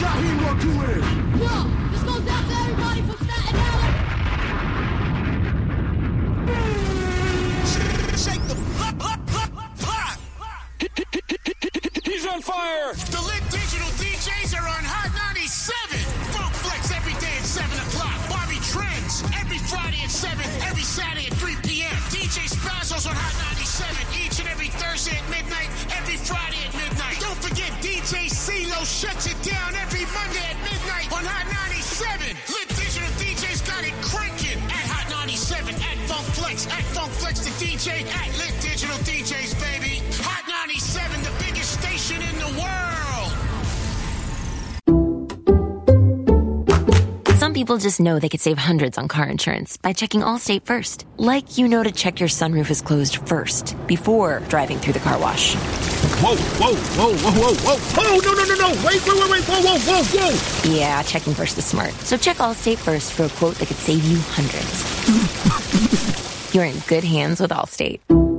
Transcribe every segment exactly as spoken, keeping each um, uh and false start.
Shaheed, walk you in. Yo, this goes out to everybody from Staten Island. Shake the pot, pot, pot, pot. He's on fire. The Lit Digital D Js are on Hot ninety-seven. Funk Flex every day at seven o'clock. Barbie Trends every Friday at seven. Every Saturday at three p.m. D J Spazzos on Hot ninety-seven each and every Thursday at midnight. Every Friday at midnight. Don't forget D J CeeLo shuts it down every Monday at midnight on Hot ninety-seven. Lit Digital D Js got it cranking at Hot ninety-seven, at Funk Flex, at Funk Flex the D J, at Lit Digital D Js, baby. Hot ninety-seven, the biggest station in the world. Some people just know they could save hundreds on car insurance by checking Allstate first. Like you know to check your sunroof is closed first before driving through the car wash. Whoa, whoa, whoa, whoa, whoa, whoa. Oh, no, no, no, no. Wait, wait, wait, wait. Whoa, whoa, whoa, whoa. Yeah, checking first is smart. So check Allstate first for a quote that could save you hundreds. You're in good hands with Allstate.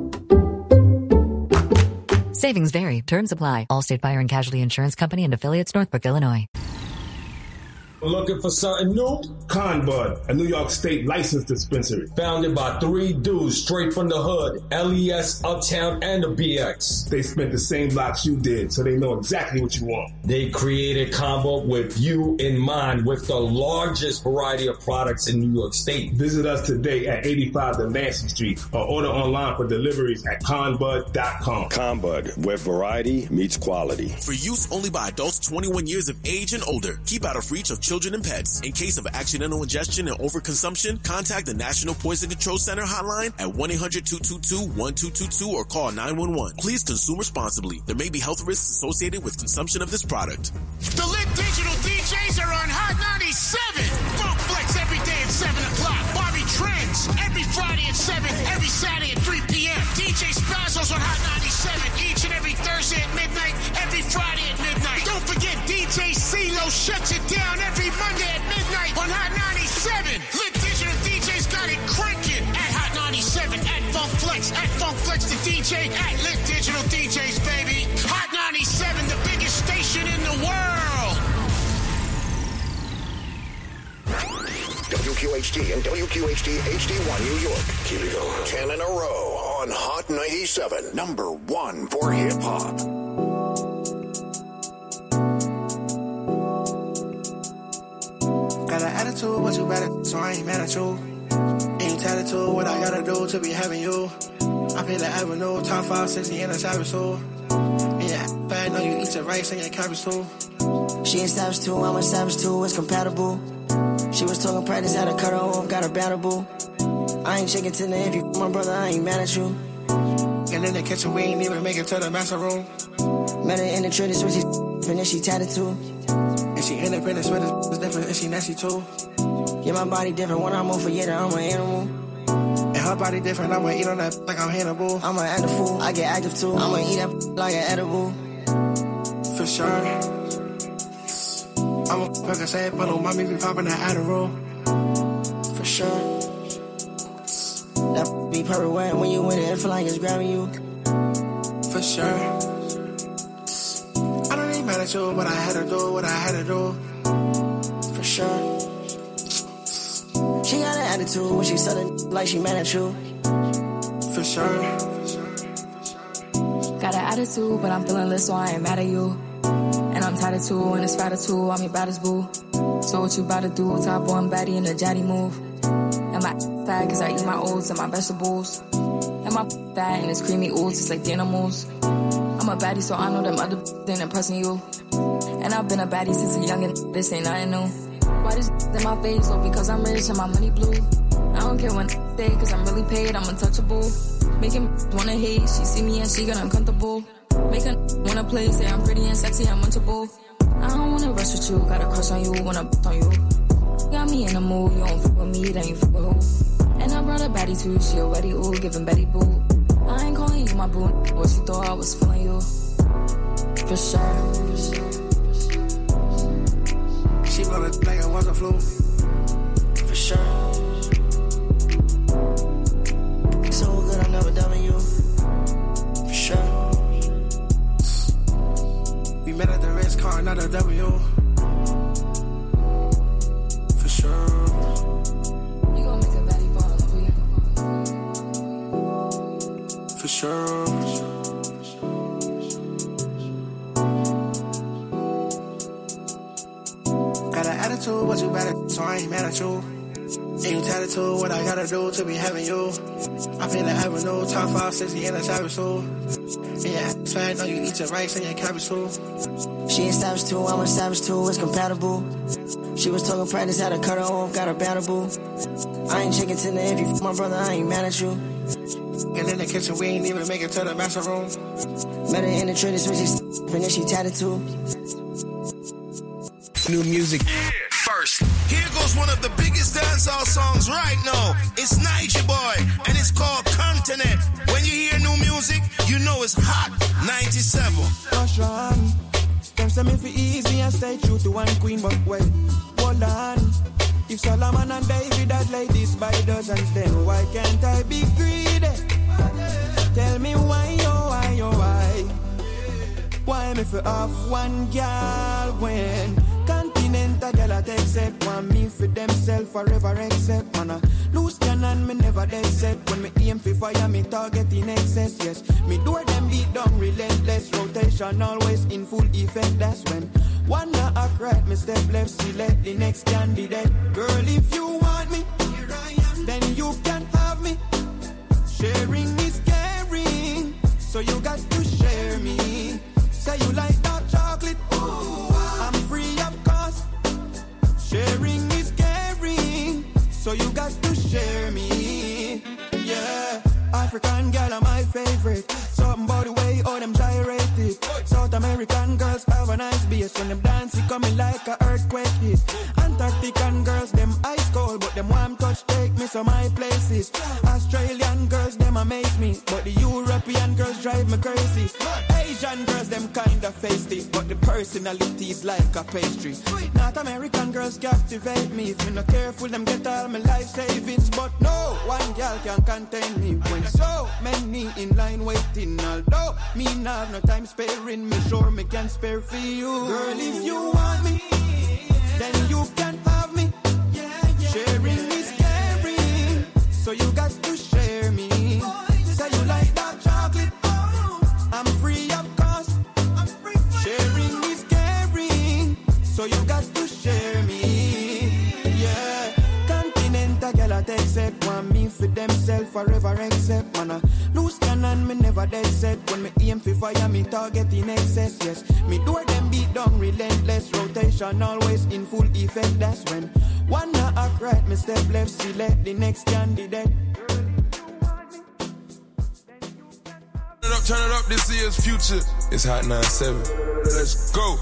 Savings vary. Terms apply. Allstate Fire and Casualty Insurance Company and Affiliates, Northbrook, Illinois. Looking for something new? Conbud, a New York State licensed dispensary. Founded by three dudes straight from the hood, L E S, Uptown, and the B X. They spent the same blocks you did, so they know exactly what you want. They created Conbud with you in mind, with the largest variety of products in New York State. Visit us today at eighty-five Delancey Street or order online for deliveries at conbud dot com. Conbud, where variety meets quality. For use only by adults twenty-one years of age and older. Keep out of reach of children and pets. In case of accidental ingestion and overconsumption, contact the National Poison Control Center hotline at one eight hundred two two two one two two two or call nine one one. Please consume responsibly. There may be health risks associated with consumption of this product. The Lit Digital D Js are on Hot ninety-seven. Funk Flex every day at seven o'clock. Barbie Trends every Friday at seven. Every Saturday at three p.m. D J Spazzos on Hot ninety-seven each and every Thursday at midnight. Every Friday at midnight. Don't forget D J CeeLo shuts it down every Monday at midnight on Hot ninety-seven. Lit Digital D Js got it cranking at Hot ninety-seven, at Funk Flex, at Funk Flex the D J, at Lit Digital D Js, baby. Hot ninety-seven, the biggest station in the world. W Q H D and W Q H D H D one New York. Keep it going. Ten in a row on Hot ninety-seven. Number one for hip hop. Got an attitude, but you better, so I ain't mad at you. Ain't tattooed, what I gotta do to be having you. I pay the avenue, top five, sixty in a savage soul. Yeah, bad, know you eat your rice and your cabbage too. She a savage too, I'm a savage too, it's compatible. She was talking practice, had to cut her off, got her battable. I ain't chicken to the if you my brother, I ain't mad at you. And in the kitchen, we ain't even make it to the master room. Met her in the trenches, when she finished, she tatted too. And she independent, sweat is different, and she nasty too. Yeah, my body different, when I'm over, yeah, I'm an animal. And her body different, I'ma eat on that like I'm Hannibal. I'ma act a fool, I get active too. I'ma eat that like an edible. For sure. I'm a fuck a sad puddle, mommy be popping that Adderall. For sure. That be perfect wet when you with it, it feel like it's grabbing you. For sure. I don't ain't mad at you, but I had to do what I had to do. For sure. She got an attitude when she said it like she mad at you. For sure. Got an attitude, but I'm feeling lit, so I ain't mad at you. And I'm tired of two, and it's fatter too, I'm your baddest boo. So what you about to do, top one baddie in a jatty move. And my fat, cause I eat my oats and my vegetables. And my fat and it's creamy oats, it's like the animals. I'm a baddie, so I know them other ain't impressing you. And I've been a baddie since a youngin', this ain't nothing new. Why this in my face? Oh, because I'm rich and my money blue. I don't care when they, cause I'm really paid, I'm untouchable. Making wanna hate, she see me and she get uncomfortable. Make her wanna play, say I'm pretty and sexy, I'm munchable. I don't wanna rush with you, got a crush on you, wanna b*** on you. Got me in the mood, you don't fuck with me, then you fuck with who? And I brought a baddie too, she already ooh, giving Betty boo. I ain't calling you my boo, but she thought I was feeling you. For sure. She blow it like it was a flu. For sure. So good, I'm never done with you. For sure. We met at the Ritz car, not a W. it's true. Got an attitude, but you better, so I ain't mad at you. And you tattoo what I gotta do to be having you. I feel like avenue, top five, sixty in a savage soul. Yeah, it's fat, know you eat your rice and your cabbage too. She a savage too, I'm a savage too, it's compatible. She was talking practice, had to cut her off, got her batterable. I ain't chicken tender, if you f my brother, I ain't mad at you. And in the kitchen, we ain't even make it to the master room. Met her in the trader, switch, and then she tatted too. New music. Yeah. First, here goes one of the biggest dancehall songs right now. It's Niger Boy, and it's called Continent. When you hear new music, you know it's hot. ninety-seven. Russian. Them say me for easy and stay true to one queen, but wait, hold on. If Solomon and David had ladies by dozens, then why can't I be greedy? Tell me why, oh why, oh why? Why me for off one girl when Continental girl I take set want me for themself forever except man a loose cannon me never dead set when me aim for fire me target in excess yes me do them beat down relentless rotation always in full effect that's when one not act right me step left select the next candidate girl if you want me here I am then you can have me sharing is caring so you got to share me. Say you like dark chocolate, ooh, I'm free of cost. Sharing is caring, so you got to share me. Yeah, African girl are my favorite. Something about the way all them gyrated. South American girls have a nice bass when them dance it coming like a earthquake hit. Antarctican girls them ice cold, but them warm touch take me to my places. Australian girls them amaze me, but the European girls drive me crazy. Asian girls them kinda feisty, but the personality is like a pastry. North American girls captivate me. If me not careful, them get all my life savings. But no one girl can contain me when so many in line waiting. Although me not have no time sparing, me sure me can spare for you. Girl, if you want me, then you can have me. Sharing is caring, so you got to share me. Say you like dark chocolate, I'm free of cost. Sharing is caring, so you got to share me. Yeah, Continental girl I take set want me for themself forever except man a loose cannon me never dead set when me aim for fire me target in excess yes me do them beat down relentless rotation always in full effect that's when one not act right me step left select the next candidate. Turn it up, turn it up, this year's future. It's Hot ninety-seven. Let's go.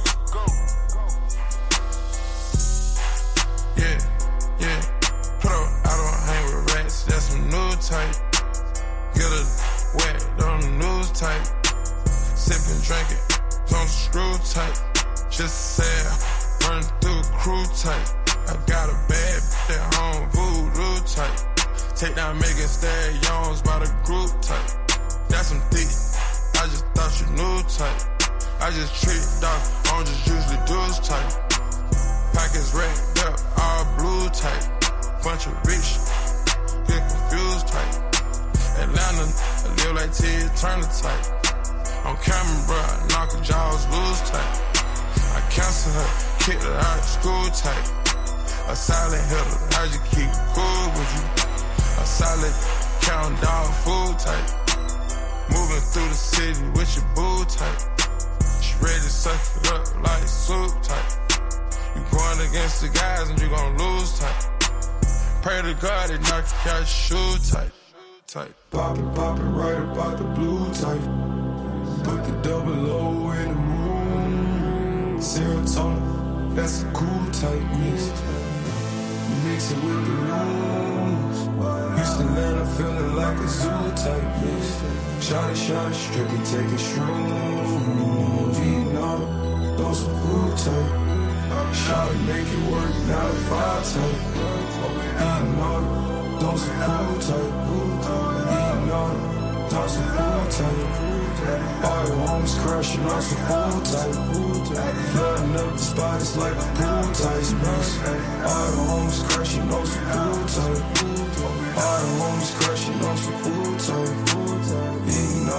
Yeah, yeah. Put up, I don't hang with rats, that's some new type. Get a wet on the news type. Sippin', drinkin', don't screw tight. Just say run through crew type. I got a bad bitch at home, voodoo type. Take down Megan Stallions by the group type. That's some thick, I just thought you knew type. I just treat dog, I don't just usually do this type. Pockets racked up, all blue type. Bunch of rich, get confused type. Atlanta, I live like Ted Turner type. On camera, bro, I knock her jaws loose type. I cancel her, kick her out of school type. A silent hitter, I just keep cool with you. A solid count dog food type. Moving through the city with your boo type. She ready to suck it up like soup type. You going against the guys and you gon' lose type. Pray to God they knock you out your shoe type. Type. Poppin', poppin' right about the blue type. Put the double O in the moon. Serotonin, that's a cool type mix. Mix it with the news. Houston, Atlanta, feeling like a zoo type mix. Shotty, shotty, strip and take a shroom. Vietnam, those some food type. Shotty, make it work, not a five type. Eating on those some food type. Eating on those some food type. All your homies crashing on some food type. Flooding up the spot, it's like a pool type mix. All your homies crashing on some food type. All your homies crashing on some food type. Eating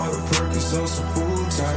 so some food type.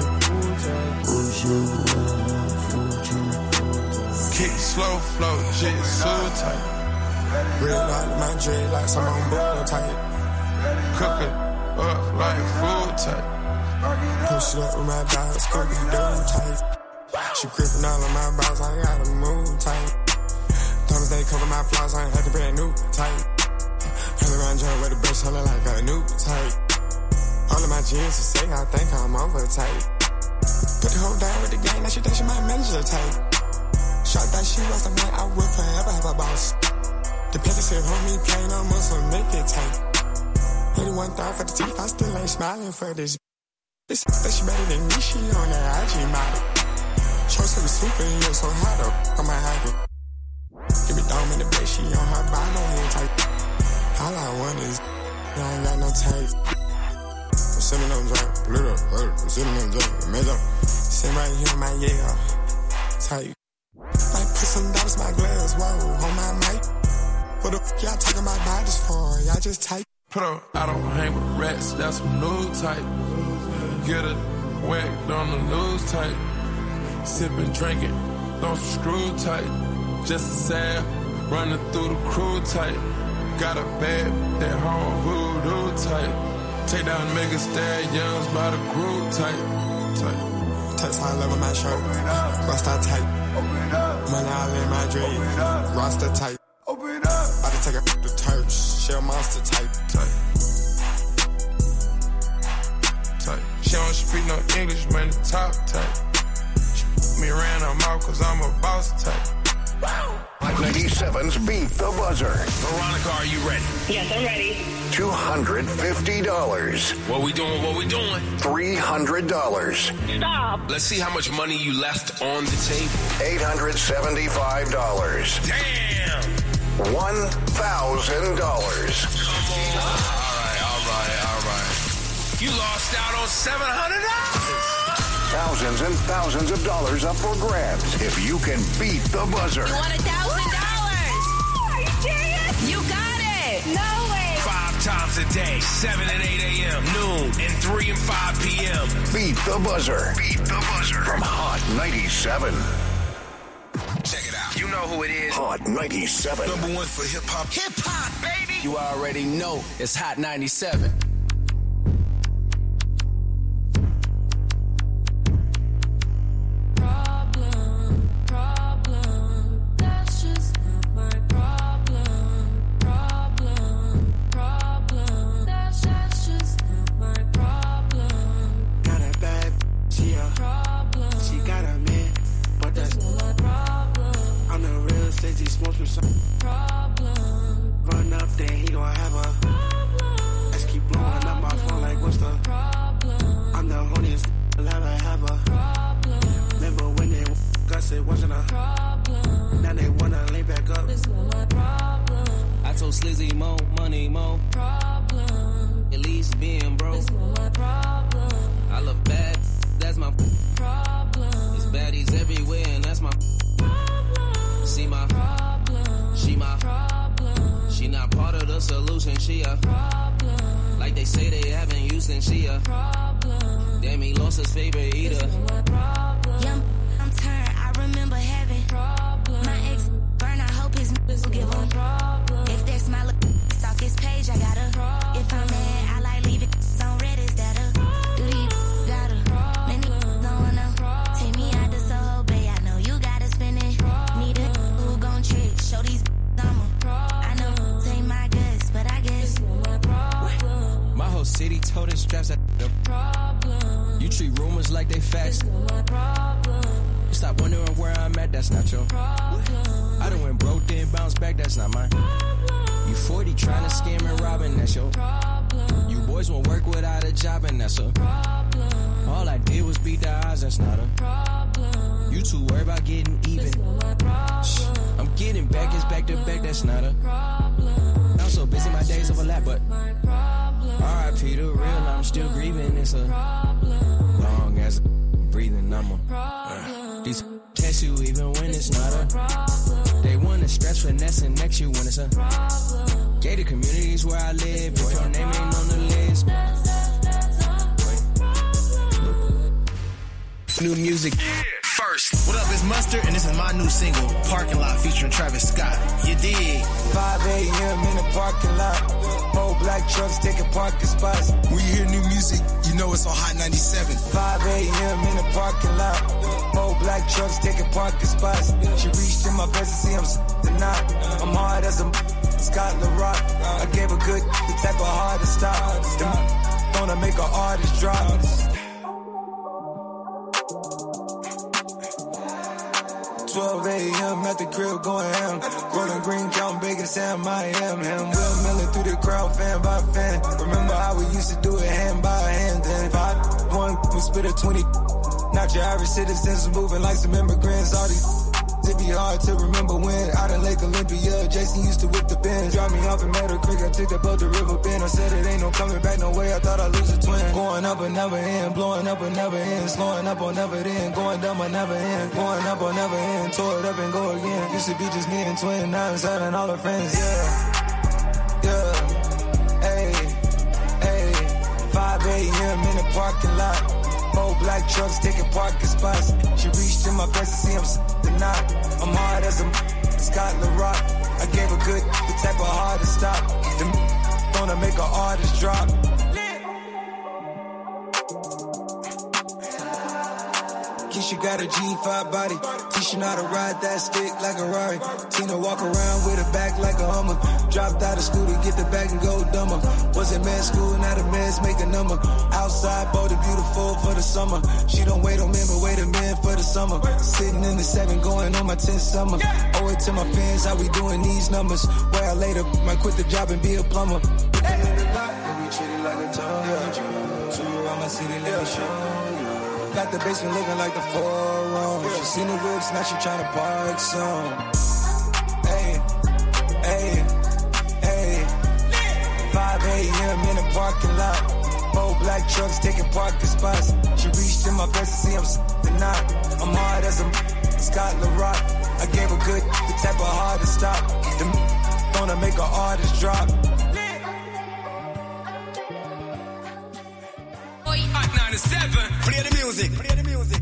Kick slow flow, shit so tight. Real light my dread like some on bull tight. Cook it up like food tight. Push it up with my dogs, cookie dough tight. She gripping all of my balls, I gotta move tight. Thomas they cover my flaws, I ain't had to brand new tight. Hell around joint with the bitch, I look like a new type. All of my jeans to say, I think I'm over tight. Put the whole down with the gang, now she think she my manager type. Shot that she was a man, I will forever have a boss. The picture said, homie, plain on muscle, make it tight. eighty-one thousand for the teeth, I still ain't smiling for this. This that she better than me, she on that I G model. Choice of the super, you so hot up, I might hide it. Give me dome in the bed, she on her bottom hand tight. All I want is, I ain't got no taste. I'm sitting on drink, blue up, I'm sitting on drink, made up. Sitting right here in my yeah, tight. Might put some dollars in my glass, whoa, on my mic. What the f y'all talking about bodies for? Y'all just tight. Put up, I don't hang with rats, that's some new type. Get it whacked on the news type. Sipping, drinking, don't screw tight. Just a sad, running through the crew tight. Got a bad, that home voodoo tight. Take down mega stallions by the crew tight. Tight. Text high level my shirt. Rasta tight. Money all in my dream. Rasta tight. Open up. About to take a the turch. Shell monster type. Tight. Tight. She don't speak no English, man, the top tight. She put me around her mouth cause I'm a boss type. Hot ninety-seven's Beat the Buzzer. Veronica, are you ready? Yes, I'm ready. two hundred fifty dollars. What we doing, what we doing? three hundred dollars. Stop. Let's see how much money you left on the table. eight hundred seventy-five dollars. Damn! one thousand dollars. Come on. All right, all right, all right. You lost out on seven hundred dollars. Thousands and thousands of dollars up for grabs if you can beat the buzzer. You want a thousand dollars? Are you serious? You got it. No way. Five times a day, seven and eight a.m., noon, and three and five p.m. Beat the buzzer. Beat the buzzer. From Hot ninety-seven. Check it out. You know who it is. Hot ninety-seven. Number one for hip-hop. Hip-hop, baby. You already know it's Hot ninety-seven. Problem. Run up, then he gon' have a problem. Let's keep blowing up my phone like what's the problem? I'm the horniest I'll ever have a problem. Remember when they Gus it wasn't a problem. Now they wanna lay back up. This my problem. I told Slizzy more money, more problem. At least being broke. This my problem. I love bad, that's my problem. There's baddies everywhere and that's my problem. See my problem. She my problem. She not part of the solution, she a problem. Like they say they haven't used and she a problem. Damn, he lost his favorite eater. Yeah, I'm turned. I remember having problem. My ex burn. I hope his will give him problem. If that's my look, stalk his page. I gotta. Problem. If I'm mad, I like leave it on red. Is that a do these gotta? Many going up. Take me out the Soho Bay. I know you gotta spend it. Need a who gon' trick. Show these I'm a I know take my guts, but I guess My whole city told his straps at the problem. You treat rumors like they facts. Problem. You stop wondering where I'm at, that's not your problem. I done went broke, then bounce back, that's not mine. Problem. You forty trying to scam and rob, and that's your problem. You boys won't work without a job, and that's a problem. All I did was beat the odds, that's not a problem. You too worried about getting even. Shh, I'm getting back, it's back to back, that's not a problem. I'm so busy, my days overlap, but R I P the real, I'm still grieving, it's a problem. Long as I'm breathing, I'm a uh, These test you even when it's not a problem. They wanna stretch, finesse, and next you when it's a problem. Gated communities where I live, if your name ain't on the list. New music. First. What up, it's Mustard, and this is my new single, Parking Lot, featuring Travis Scott. You dig? five a.m. in the parking lot. Four black trucks taking parking spots. When you hear new music, you know it's on Hot ninety-seven. five a.m. in the parking lot. Four black trucks taking parking spots. She reached in my best to see I'm s***ing out. I'm hard as a Scott LaRock. I gave a good the type of hard to stop. Them gonna make an artist drop. twelve a.m. at the crib going ham. Golden green, counting bacon, Sam, I am him. Will milling through the crowd, fan by fan. Remember how we used to do it hand by hand. Then if I one, we split a twenty. Not your average citizens moving like some immigrants. All these it be hard to remember when out in Lake Olympia, Jason used to whip the Benz. Drop me off in Meadow Creek, I took the boat to River Bend. I said it ain't no coming back, no way, I thought I'd lose a twin. Going up and never end, blowing up and never end, slowing up on never end, going down but never end, going up on never end, tore it up and go again. Used to be just me and twin, now it's her and all her friends, yeah, yeah, hey, hey, five a.m. in the parking lot. Four black trucks taking parking spots. She reached in my best to see I'm s***ing out. I'm hard as a Scott LaRock. I gave a good the type of hard to stop. Them gonna make an artist drop. Keisha got a G five body. Tisha know how to ride that stick like a Rari. Tina walk around with her back like a Hummer. Dropped out of school to get the bag and go dumber. Was in med school, now the meds make a number. Outside, bold and beautiful for the summer. She don't wait on men, but wait a minute for the summer. Sitting in the seven, going on my tenth summer. Owe it to my fans, how we doing these numbers. Where I later might quit the job and be a plumber. Hey. We treat it like a tongue, yeah. Two around my city, let me show. Got the basement looking like the forum. She seen the whips, now she tryna park some. Hey, hey, hey. five a.m. in the parking lot. Four black trucks taking parking spots. She reached in my best to see I'm s***ing out. I'm hard as a Scott LaRock. I gave her good the type of hard to stop. Them gonna make an artist drop. Hot ninety-seven. Play the music. Play the music.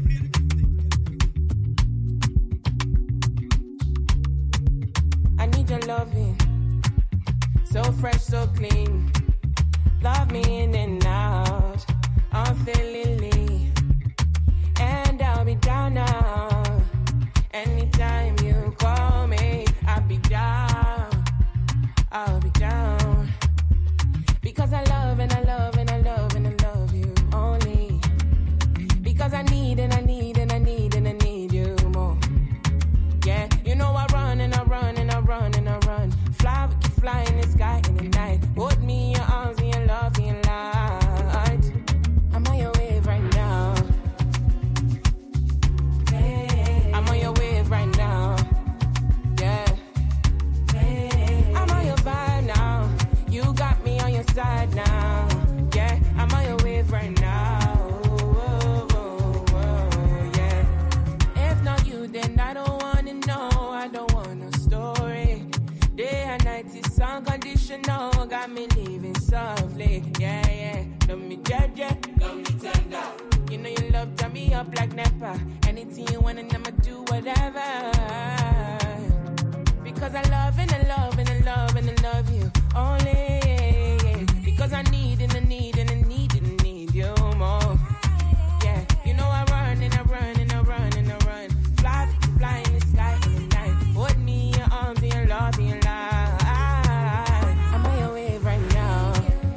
I need your loving. So fresh, so clean. Love me in and out. Unfailingly. And I'll be down now. Anytime you call me, I'll be down. I'll be down. Because I love and I love and I love and I love you only. Because I need and I need and I need and I need you more. Yeah, you know I run and I run and I run and I run. Fly, we can fly in the sky in the night. Hold me in your arms and your love and your light. I'm on your wave right now. Hey, I'm on your wave right now. Yeah. Hey, I'm on your vibe now. You got me on your side now. Yeah, I'm on your wave right now. Whoa, whoa, whoa, yeah. If not you, then I don't wanna know. I don't want no story. Day and night is unconditional. Got me living softly. Yeah, yeah. Love me judge, love me tender. You know you love turn me up like Nepa. Anything you want and I'ma do whatever. Because I love and I love and I love and I love you only. Because I need and I need and I need and I need you more. Yeah, you know I run and I run and I run and I run. Fly, fly in the sky in the night. Hold me in your arms and your love and your light. I'm on your wave right now.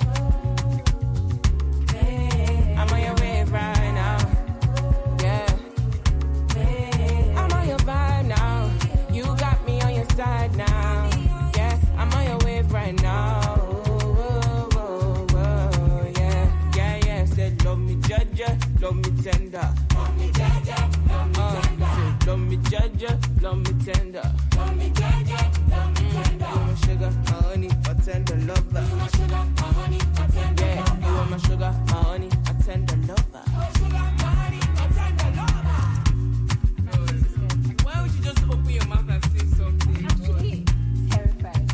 I'm on your wave right now. Yeah. I'm on your vibe now. You got me on your side now. Yeah, I'm on your wave right now. Whoa, whoa, whoa, yeah, yeah, yeah. Said love me judge, love me tender. Love me judge, love me tender. Love me judge, love me tender. Love me judge, love me tender. You my sugar, my honey, my tender lover. You my sugar, my honey, my tender yeah, lover. You are my sugar, my honey, my tender lover. My sugar, my honey, my tender lover. Why would you just open your mouth and say something? Actually, terrified.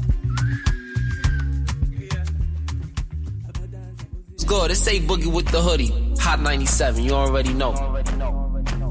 Let's go. This say Boogie with the hoodie. Hot ninety-seven. You already know.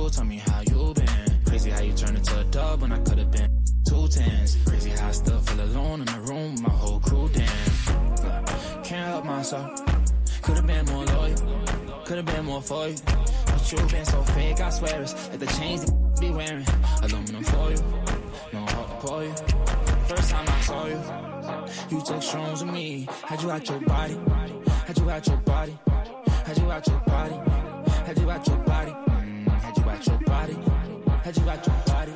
you, tell me how you been. Crazy how you turned into a dub when I could've been two tens. Crazy how I still feel alone in the room with my whole crew, damn. Look, can't help myself. Could've been more loyal, could've been more for you. But you been so fake, I swear it's like the chains that be wearing. Aluminum for you, no heart to pour you. First time I saw you, you took shrooms with me. Had you out your body, had you out your body, had you out your body, had you out your body, mm, had you out your body, had you out your body.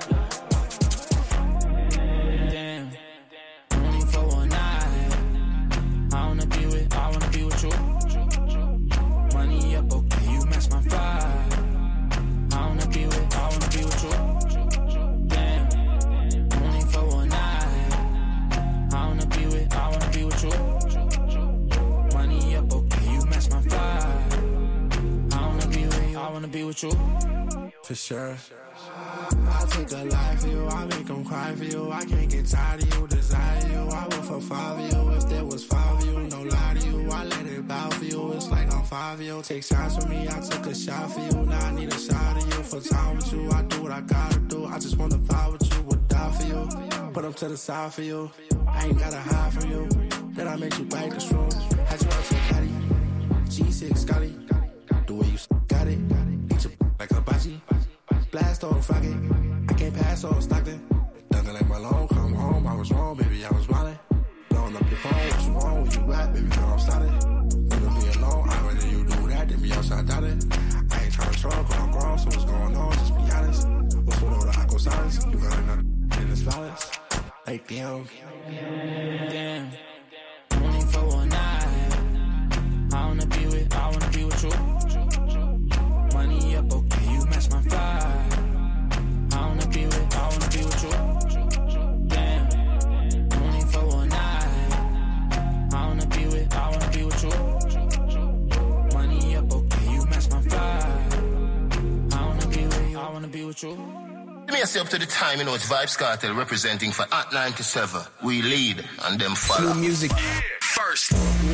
Damn, only for one night. I wanna be with, I wanna be with you. Money up, okay, you match my vibe. I wanna be with, I wanna be with you. Damn, only for one night. I wanna be with, I wanna be with you. Money up, okay, you match my vibe. I wanna be with, I wanna be with you. For sure. I take a life for you, I make them cry for you. I can't get tired of you, desire you. I would for five of you if there was five of you. No lie to you, I let it bow for you. It's like I'm five of you. Take shots from me, I took a shot for you. Now I need a shot of you for time with you. I do what I gotta do. I just wanna vibe with you, would die for you. Put them to the side for you. I ain't gotta hide from you. Then I make you bite the shroom. Had you out your body. G six Scotty. The way you got it. Eat your like a bachi. Blast on fucking. I can't pass on Stockton. Dunking like my long come home. I was wrong, baby, I was wildin'. Blowing up your phone, what you want, where you at, baby, girl, I'm starting. You gonna be alone, I'd rather you do that than be outside doubting. I ain't trying to talk, cause I'm grown, so what's going on, just be honest. What's with all the aqua silence? You got another in this violence. Like, damn. Damn, only for one night. I wanna be with, I wanna be with you. Money up, okay, you match my vibe. I wanna be with, I wanna be with you. Damn, only for one night. I wanna be with, I wanna be with you. Money up, okay, you match my vibe. I wanna be with, I wanna be with you. Let me say up to the time, you know, it's Vibes Cartel representing for Hot ninety-seven. We lead and them follow. New music first.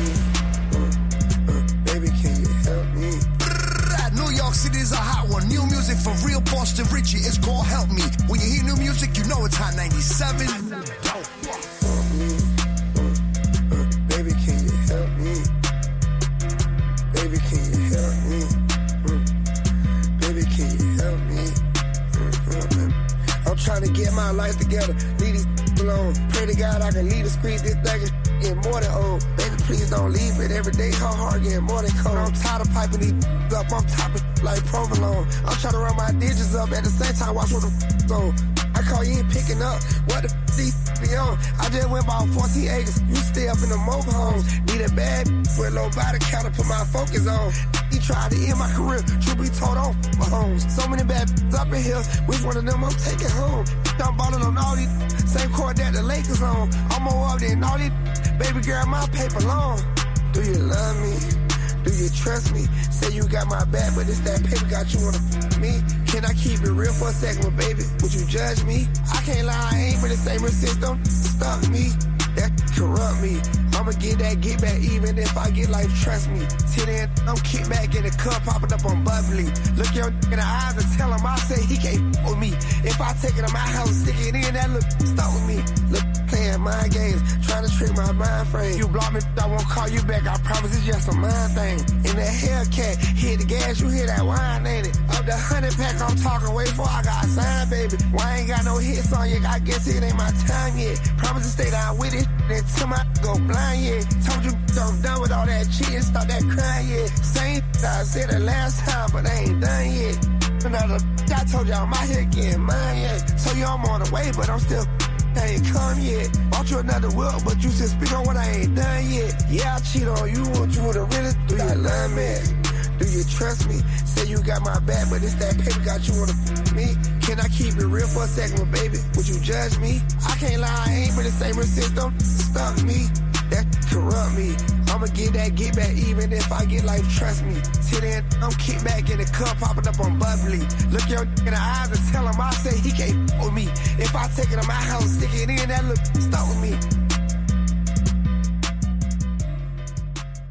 Baby, can you help me? New York City is a hot one. New music for real Boston Richie. It's called Help Me. When you hear new music, you know it's Hot ninety-seven. Baby, can you help me? Baby, can you help me? Baby, can you help me? I'm trying to get my life together. Leave these alone. Pray to God I can leave the street. This thing get more than old. Baby, please don't leave it. Every day, her heart getting more than cold. I'm tired of piping these up. I'm topping like provolone. I'm trying to run my digits up at the same time. Watch what the go. I call you ain't picking up. What the f these be on? I just went about fourteen acres. You stay up in the mobile homes. Need a bad with low body count to put my focus on. He tried to end my career. Truth be told, on my homes. So many bad up in here. Which one of them I'm taking home? I'm balling on all these. Same court that the Lakers on. I'm more up than all these. Baby girl, my paper long. Do you love me? Do you trust me? Say you got my back, but it's that paper got you wanna f me. Can I keep it real for a second, but baby? Would you judge me? I can't lie, I ain't been the same since don't stuck me. That corrupt me. I'ma get that get back even if I get life, trust me. Till then, I'm kick back in the cup, popping up on bubbly. Look your in the eyes and tell him I say he can't f with me. If I take it to my house, stick it in, that look stuck with me. Look, playing mind games, trying to trick my mind frame. You block me, I won't call you back, I promise it's just a mind thing. In that Hellcat, hit the gas, you hear that wine, ain't it? Up the hundred pack, I'm talking way before I got signed, baby. Why I ain't got no hits on you? I guess it ain't my time yet. Promise to stay down with it, until my go blind, yeah. Told you I'm done with all that cheating, stop that crying, yeah. Same I said the last time, but I ain't done yet. Another, I told y'all I'm out here getting mine, yeah. So you I'm on the way, but I'm still I ain't come yet. Bought you another wheel, but you still speak on what I ain't done yet. Yeah, I cheat on you, want you to really do you love me? Do you trust me? Say you got my back, but it's that paper got you wanna f me. Can I keep it real for a second, but baby? Would you judge me? I can't lie, I ain't been the same since don't stuck me. That corrupt me. I'ma get that get back even if I get life, trust me. Till then, I'm kick back in the cup, popping up on bubbly. Look your in the eyes and tell him I say he can't f with me. If I take it to my house, stick it in, that look stuck with me.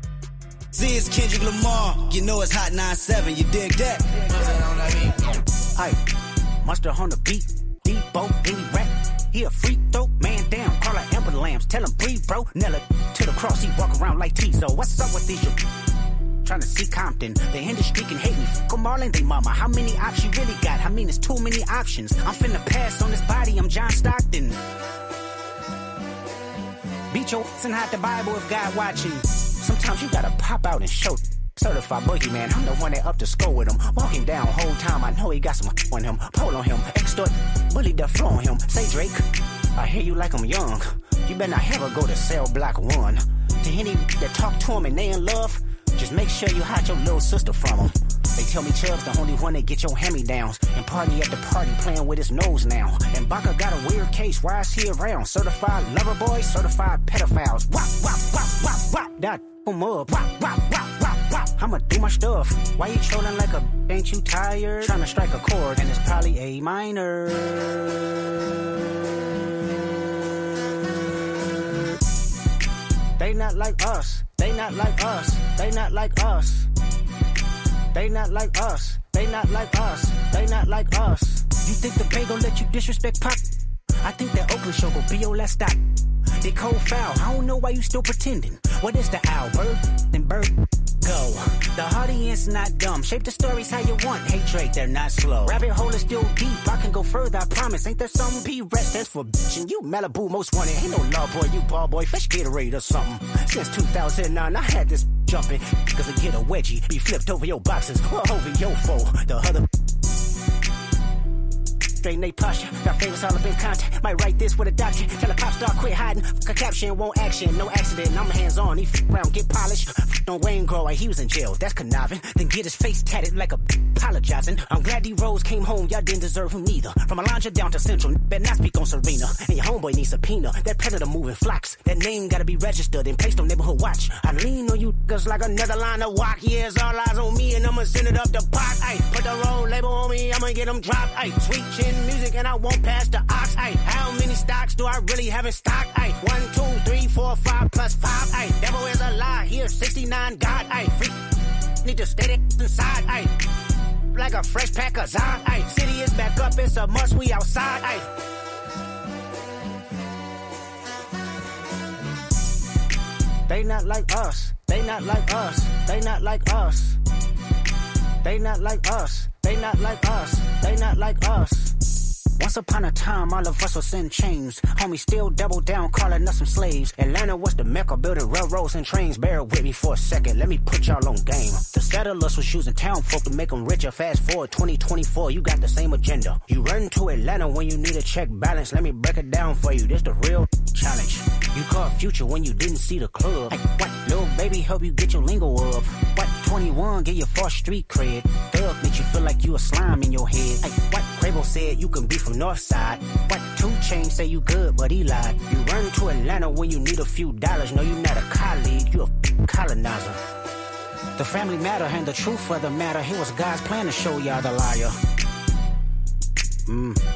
Z is Kendrick Lamar, you know it's Hot ninety-seven, you dig that? Aye, mustard on the beat, Debo, any rap. He a freak throw, man down, call her Amber Lambs. Tell him breathe, bro. Nella to the cross, he walk around like Tizo. What's up with these? Trying to see Compton. The industry can hate me. Fuck 'em all and they mama. How many options you really got? I mean, it's too many options. I'm finna pass on this body. I'm John Stockton. Beat your ass and hide the Bible if God watching. Sometimes you gotta pop out and show. Certified boogeyman, I'm the one that up to score with him. Walk him down whole time, I know he got some on him. Pull on him, extort, bully the flow on him. Say Drake, I hear you like I'm young. You better not ever go to cell block one. To any that talk to him and they in love, just make sure you hide your little sister from him. They tell me Chubb's the only one that get your hand-me-downs. And party at the party playing with his nose now. And Baka got a weird case, why is he around? Certified lover boys, certified pedophiles. Wop, wop, wop, wop, wop, that em up. Wop, wop, wop, wop, wop. I'ma do my stuff. Why you trolling like a ain't you tired? Trying to strike a chord, and it's probably A minor. They not like us. They not like us. They not like us. They not like us. They not like us. They not like us. You think the Bay gon' let you disrespect Pop? I think that Oakland show gon' be your last stop. They cold foul. I don't know why you still pretending. What is the owl? Bird? Then bird. Go. The audience not dumb. Shape the stories how you want. Hey Drake, they're not slow. Rabbit hole is still deep. I can go further, I promise. Ain't there something P rest that's for bitch? And you Malibu most wanted. Ain't no love boy, you ball boy. Fish Gatorade or something. Since two thousand nine, I had this jumping. Cause I get a wedgie. Be flipped over your boxes. Or over your foe. The other. Straighten they posture, got favors all up in contact. Might write this with a doctor. Tell a pop star quit hiding. Fuck a caption, won't action. No accident, I'm hands on. He f around, get polished. F on Wayne Grower, he was in jail. That's conniving. Then get his face tatted like a b apologizing. I'm glad D-Rose came home. Y'all didn't deserve him neither. From Alondra down to Central, better not speak on Serena. And your homeboy needs subpoena. That predator moving flocks. That name gotta be registered and placed on neighborhood watch. I lean on you just like another line of walk. Yeah, it's all eyes on me and I'ma send it up the pot. Ay, put the roll label on me, I'ma get them dropped. Ay, sweet chin music and I won't pass the ox. Ay, how many stocks do I really have in stock? Ay, one, two, three, four, five plus five. Ay, devil is a lie. Here, sixty-nine God. Ay, freak need to stay inside. Ay, like a fresh pack of Zod. Ay, city is back up. It's a must. We outside. Ay. They not like us. They not like us. They not like us. They not like us. They not like us. They not like us. Once upon a time, all of us was in chains. Homie still double down, calling us some slaves. Atlanta was the mecca, building railroads and trains. Bear with me for a second, let me put y'all on game. The settlers was using town folk to make them richer. Fast forward twenty twenty-four, you got the same agenda. You run to Atlanta when you need a check balance. Let me break it down for you, this the real challenge. You caught Future when you didn't see the club. Hey, what, little baby, help you get your lingo up. What, twenty-one, get your false street cred. Thug makes you feel like you a slime in your head. Hey, what, Quavo said you can be from Northside. What, two Chainz say you good, but he lied. You run to Atlanta when you need a few dollars. No, you not a colleague, you a colonizer. The family matter and the truth of the matter. It was God's plan to show y'all the liar. Mmm.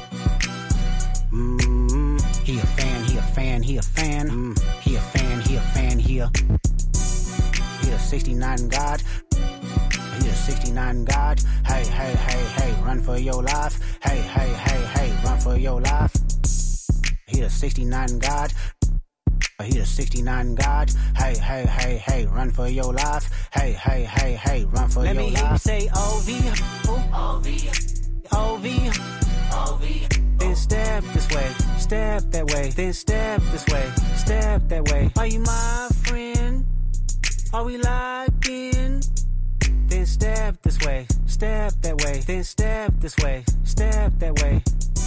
Mmm. He a fan, he a fan, he a fan. Mm. He a fan, he a fan, he a. He a sixty-nine God. He a sixty-nine God. Hey, hey, hey, hey, run for your life. Hey, hey, hey, hey, run for your life. He a sixty-nine God. He a sixty-nine God. Hey, hey, hey, hey, run for your life. Hey, hey, hey, hey, run for Let your life. Let me hear you say O V. O V. O V. O V. Then step this way, step that way. Then step this way, step that way. Are you my friend? Are we locked in? Then step this way, step that way. Then step this way, step that way.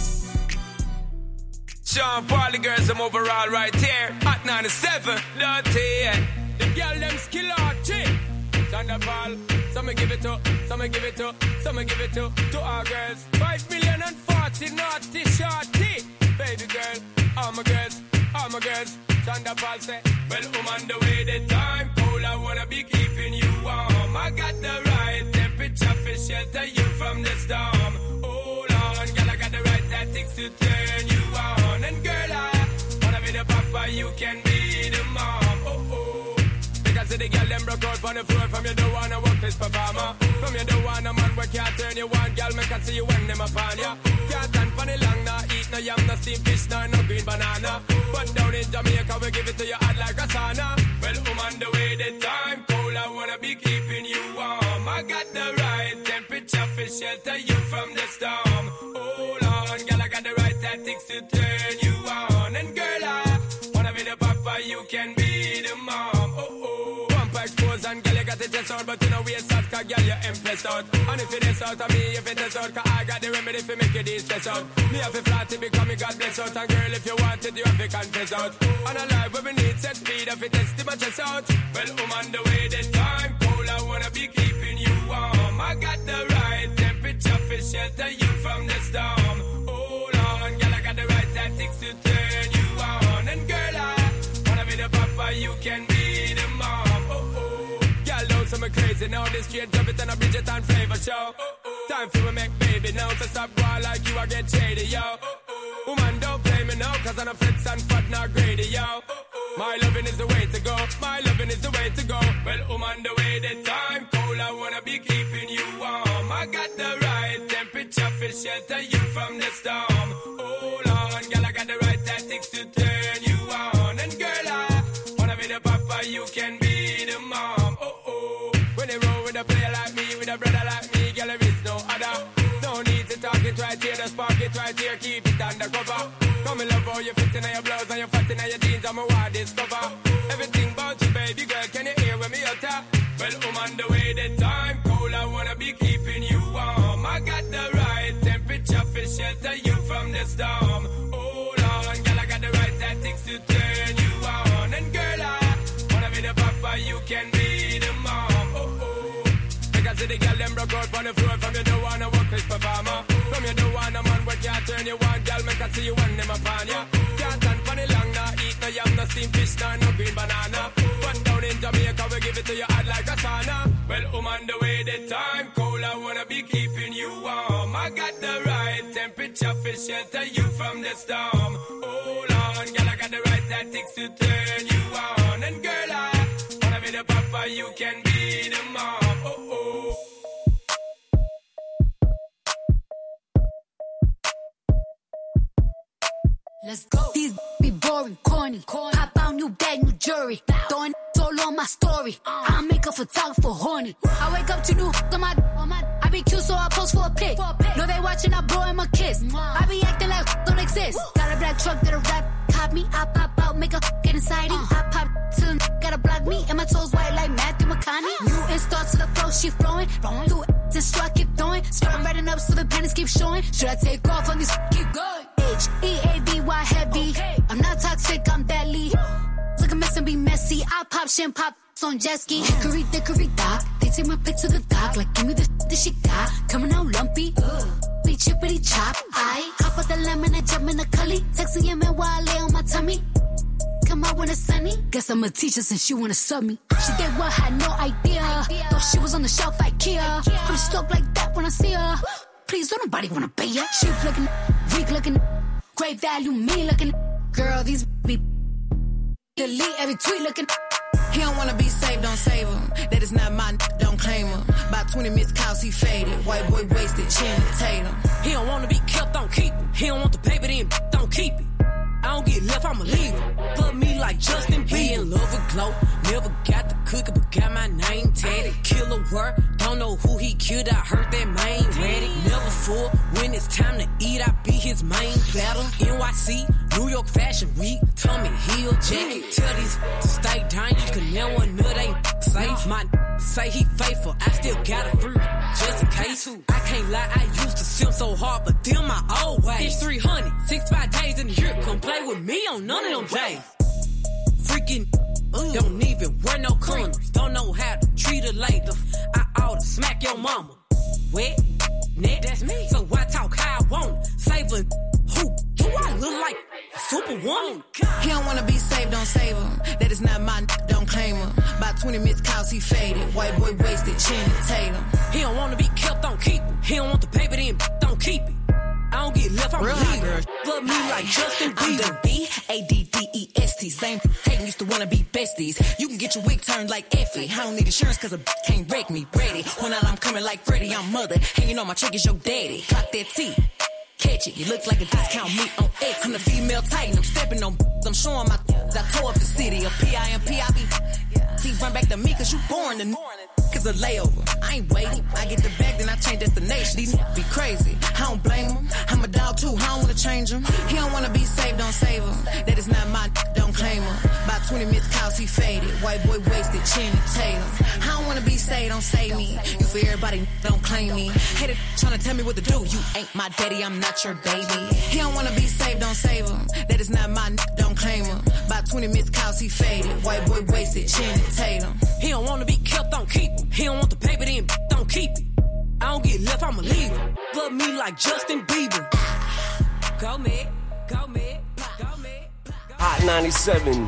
Sean Paul, the girls, I'm overall right here. Hot ninety-seven, dirty. The girl, them skill out, chick. Thunderball, some give it to, some give it to, some give it to, to our girls. Five million and forty naughty shorty. Baby girl, all my girls, all my girls. Thunderball say, well, I'm on the way, the time cold, I wanna be keeping you warm. I got the right temperature for shelter you from the storm. Hold on, girl, I got the right tactics to turn you on. And girl, I wanna be the papa, you can be the mom. Oh, oh. Because see the girl them broke out on the floor. From you don't wanna work this performer. From you don't wanna man where can't turn you on. Girl, make I see you when them upon ya. Can't stand for the long, nah eat no yam, no steamed fish, nah no green banana. But down in Jamaica we give it to you hot like a sauna. Well, I'm on the way, the time cold, I wanna be keeping you warm. I got the right temperature for shelter you from the storm. Hold on, girl, I got the right tactics to turn you on. And girl, I wanna be the papa, you can be the mom. Oh oh, bumper expose and girl, you got the test out, but you know we out, cause girl, you impressed out. And if it is out of me, if it is out, cause I got the remedy for make it stress out. Me have a flat to become me God bless out. And girl, if you want it, you have to confess out. And a life where we need set speed, if it is too much chest out. Well, I'm on the way, the time cold, I wanna be keeping you warm. I got the right temperature for shelter you from the storm. Hold on, girl, I got the right tactics to turn you on. And girl, I wanna be the papa, you can be the mom. Oh oh, girl, don't say me crazy now. This straight drop it and a Bridget and flavor show. Time for me make baby now, so stop boy like you I get shady, yo. Woman, don't play me now, cause I'm a flex and fat, not greedy, yo. My loving is the way to go, my loving is the way to go. Well, I'm on the way, the time cold, I wanna be keeping you warm. I got the right temperature for shelter you from the storm. Hold on, girl, I got the right tactics to turn you on. And girl, I wanna be the papa, you can be the mom. Oh oh, when they roll with a player like me, with a brother like me, girl, there is no other. No need to talk it right here, the spark it right here, keep it undercover. Come and love how you fit in your blouse and you fat in your jeans, I'm a wild discover. Everything about you, baby girl, can you hear when me utter? Well, I'm on the way, the time cold, I wanna be keeping you warm. I got the right temperature for shelter you from the storm. Hold on, girl, I got the right tactics to turn you on. And girl, I wanna be the papa, you can be the mom. Oh oh, because see the girl them broke out on the floor. From you don't wanna work this performer. From you don't wanna man where can't turn you on. Girl, make I see you when them upon ya. Can't stand for the long, nah eat no yam, no steamed fish, nah no green banana. But down in Jamaica we give it to you hot like a sauna. Well, I'm on the way, the time cold, I wanna be keeping you warm. I got the right temperature for shelter you from the storm. Hold on, girl, I got the right tactics to turn you on. And girl, I wanna be the papa, you can be the mom. Oh oh. Let's go. These be boring, corny. corny. Pop out new bag, new jury. Throwing all on my story. Uh. I make a photographer horny. I wake up to new on my, on my. I be cute, so I post for a pic. No, they watching, I blow him a kiss. Mm. I be acting like don't exist. Woo. Got a black truck that'll rap, cop me. I pop out, make a get inside it. Uh. I pop till gotta block me, and my toes white like Matthew McConaughey. Uh. New install to the flow, she flowing. Flowing through it, just so I keep throwing. Start writing up so the pennies keep showing. Should I take off on this? Keep going. H E A V Y heavy. Okay. I'm not toxic, I'm deadly. Look a mess and be messy. I pop shin pop on jet ski. Hickory dickory dock. They take my pic to the dock. Like give me the that she got. Coming out lumpy. Ugh. Be chippity chop. I hop out the lemon and jump in the cully. Texting him and while I lay on my tummy. Come out when it's sunny. Guess I'm a teacher since she wanna sub me. She did what, had no idea. Thought she was on the shelf IKEA. I'm stoked like that when I see her. Please don't nobody wanna pay her. She looking weak looking. Great value, me looking. Girl, these be delete every tweet looking. He don't wanna be saved, don't save him. That is not my, don't claim him. About twenty missed calls, he faded. White boy wasted, chin Tatum. He don't wanna be kept, don't keep him. He don't want the paper, then don't keep it. I don't get left, I'ma leave him. Fuck me like Justin Bieber. He in love with Glow. Never got the cookie, but got my name tatted. Killer work, don't know who he killed. I heard that main ready. Never full. When it's time to eat, I be his main platter. N Y C, New York Fashion Week. Tommy Hill jacket. Tell these to stay dangerous, cause never know they safe. My say he faithful, I still got a fruit. Just in case. I can't lie, I used to sim so hard, but them my old ways. It's three hundred, sixty-five days in the year. Come play with me on none of them days. Freaking, uh, don't even wear no condoms. Don't know how to treat a lady. I oughta smack your mama. Wet, net, that's me. So I talk how I want it. Save a who? Do I look like a superwoman? He don't wanna be saved, don't save him. That is not my, don't claim him. About twenty missed calls, he faded. White boy wasted, chin Tatum. He don't wanna be kept, don't keep him. He don't want the paper, then don't keep it. I don't get left, I'm a leader. Love me like Justin Bieber. I'm the B A D D E S T. besties. Same hating used to wanna be besties. You can get your wig turned like Effie. I don't need insurance cause a b- can't wreck me. Ready. When I'm coming like Freddie, I'm mother. Hanging on my check is your daddy. Clock that T. Catch it. You look like a discount meat on X. I'm the female titan. I'm stepping on. I'm showing my. I tore up the city. A P I M P I be. T run back to me cause you born to. Cause a layover. I ain't waiting. I get the bag, then I change destination. These be crazy. I don't blame him. I'm a dog too. I don't wanna change him. He don't wanna be saved, don't save him. That is not my. Don't claim him. About twenty missed calls, he faded. White boy wasted, Channing Tatum. I don't wanna be saved, don't save me. You for everybody, don't claim me. Hated trying to tell me what to do. You ain't my daddy, I'm not your baby. He don't wanna be saved, don't save him. That is not my. Don't claim him. About twenty missed calls, he faded. White boy wasted, Channing Tatum. He don't wanna be kept, don't keep him. He don't want the paper, then don't keep it. I don't get left, I'ma leave him. Love me like Justin Bieber. Go mad, go mad, go mad. Hot ninety-seven.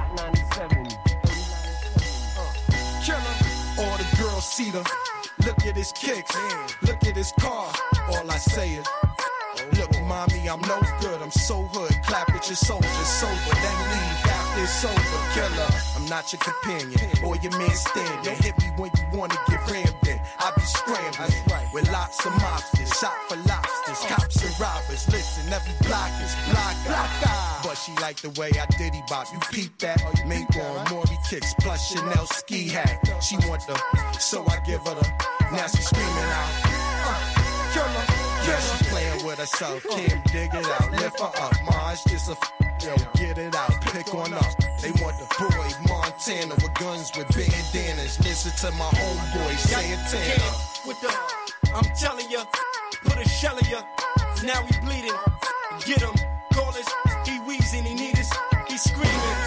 All the girls see the. Look at his kicks, look at his car. All I say is, look, mommy, I'm no good. I'm so hood. Clap at your soldiers, sober, then leave after it's over. Killer, I'm not your companion or your man standing. Hit me when you wanna get rammed in. I be scrambling with lots of mobsters, shot for lobsters, cops and robbers. Listen, every block is block, block, but she like the way I diddy bop. You peep that? Mink on Maury kicks plus Chanel ski hat. She want the, so I give her the. Now she screaming out. Uh, killer. Yeah, she playing with herself, can't dig it out, lift her up, ma, it's just a f- yo, get it out, pick on up. They want the boy Montana with guns with bandanas. Listen to my homeboy Santana. With the, I'm telling ya, put a shell in ya. Now he bleeding, get him, call us. He wheezing, he need us, he screaming.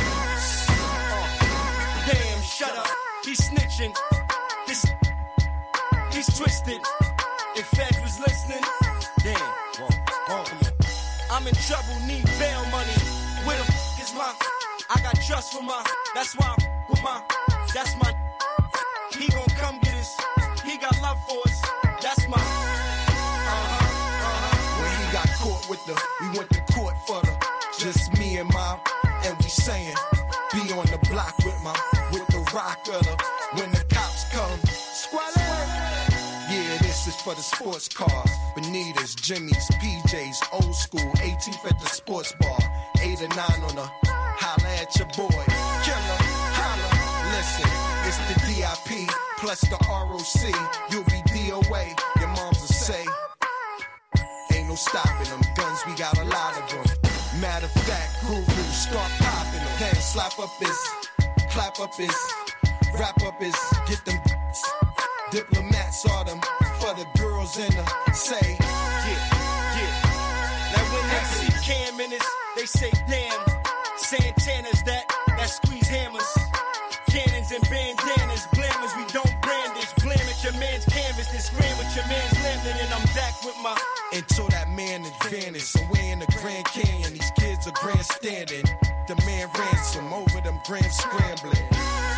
Damn, shut up, he's snitching. This, he's twisted. If Feds was listening, damn, whoa, whoa. I'm in trouble, need bail money. Where the f is my? I got trust for my. That's why I'm with my. That's my. He gon' come get us. He got love for us. That's my. Uh-huh, uh-huh. When he got caught with the, we went to court for the. Just me and mom, and we saying, be on the block with my, with the rock of the. When the cops come, squalor. Yeah, this is for the sports cars. Bonitas, Jimmy's, P J's, old school, eighteenth at the sports bar. Eight or nine on the holla at your boy. Killer, holla. Listen, it's the D I P plus the R O C. You'll be D O A, your moms will say. Ain't no stopping them. Guns, we got a lot of them. Matter of fact, guru, start popping them. Then slap up his, clap up his, wrap up his, get them. Diplomats are them for the girls in the say. Yeah, yeah. Now when they see Cam in this, they say damn. Santana's that, that squeeze hammers. Cannons and bandanas, blammers, we don't brandish. Blam at your man's canvas, then scram with your man's lambda, and I'm back with my. Until that man is vanished, somewhere in the Grand Canyon, these kids are grandstanding. Demand ransom over them grand scrambling.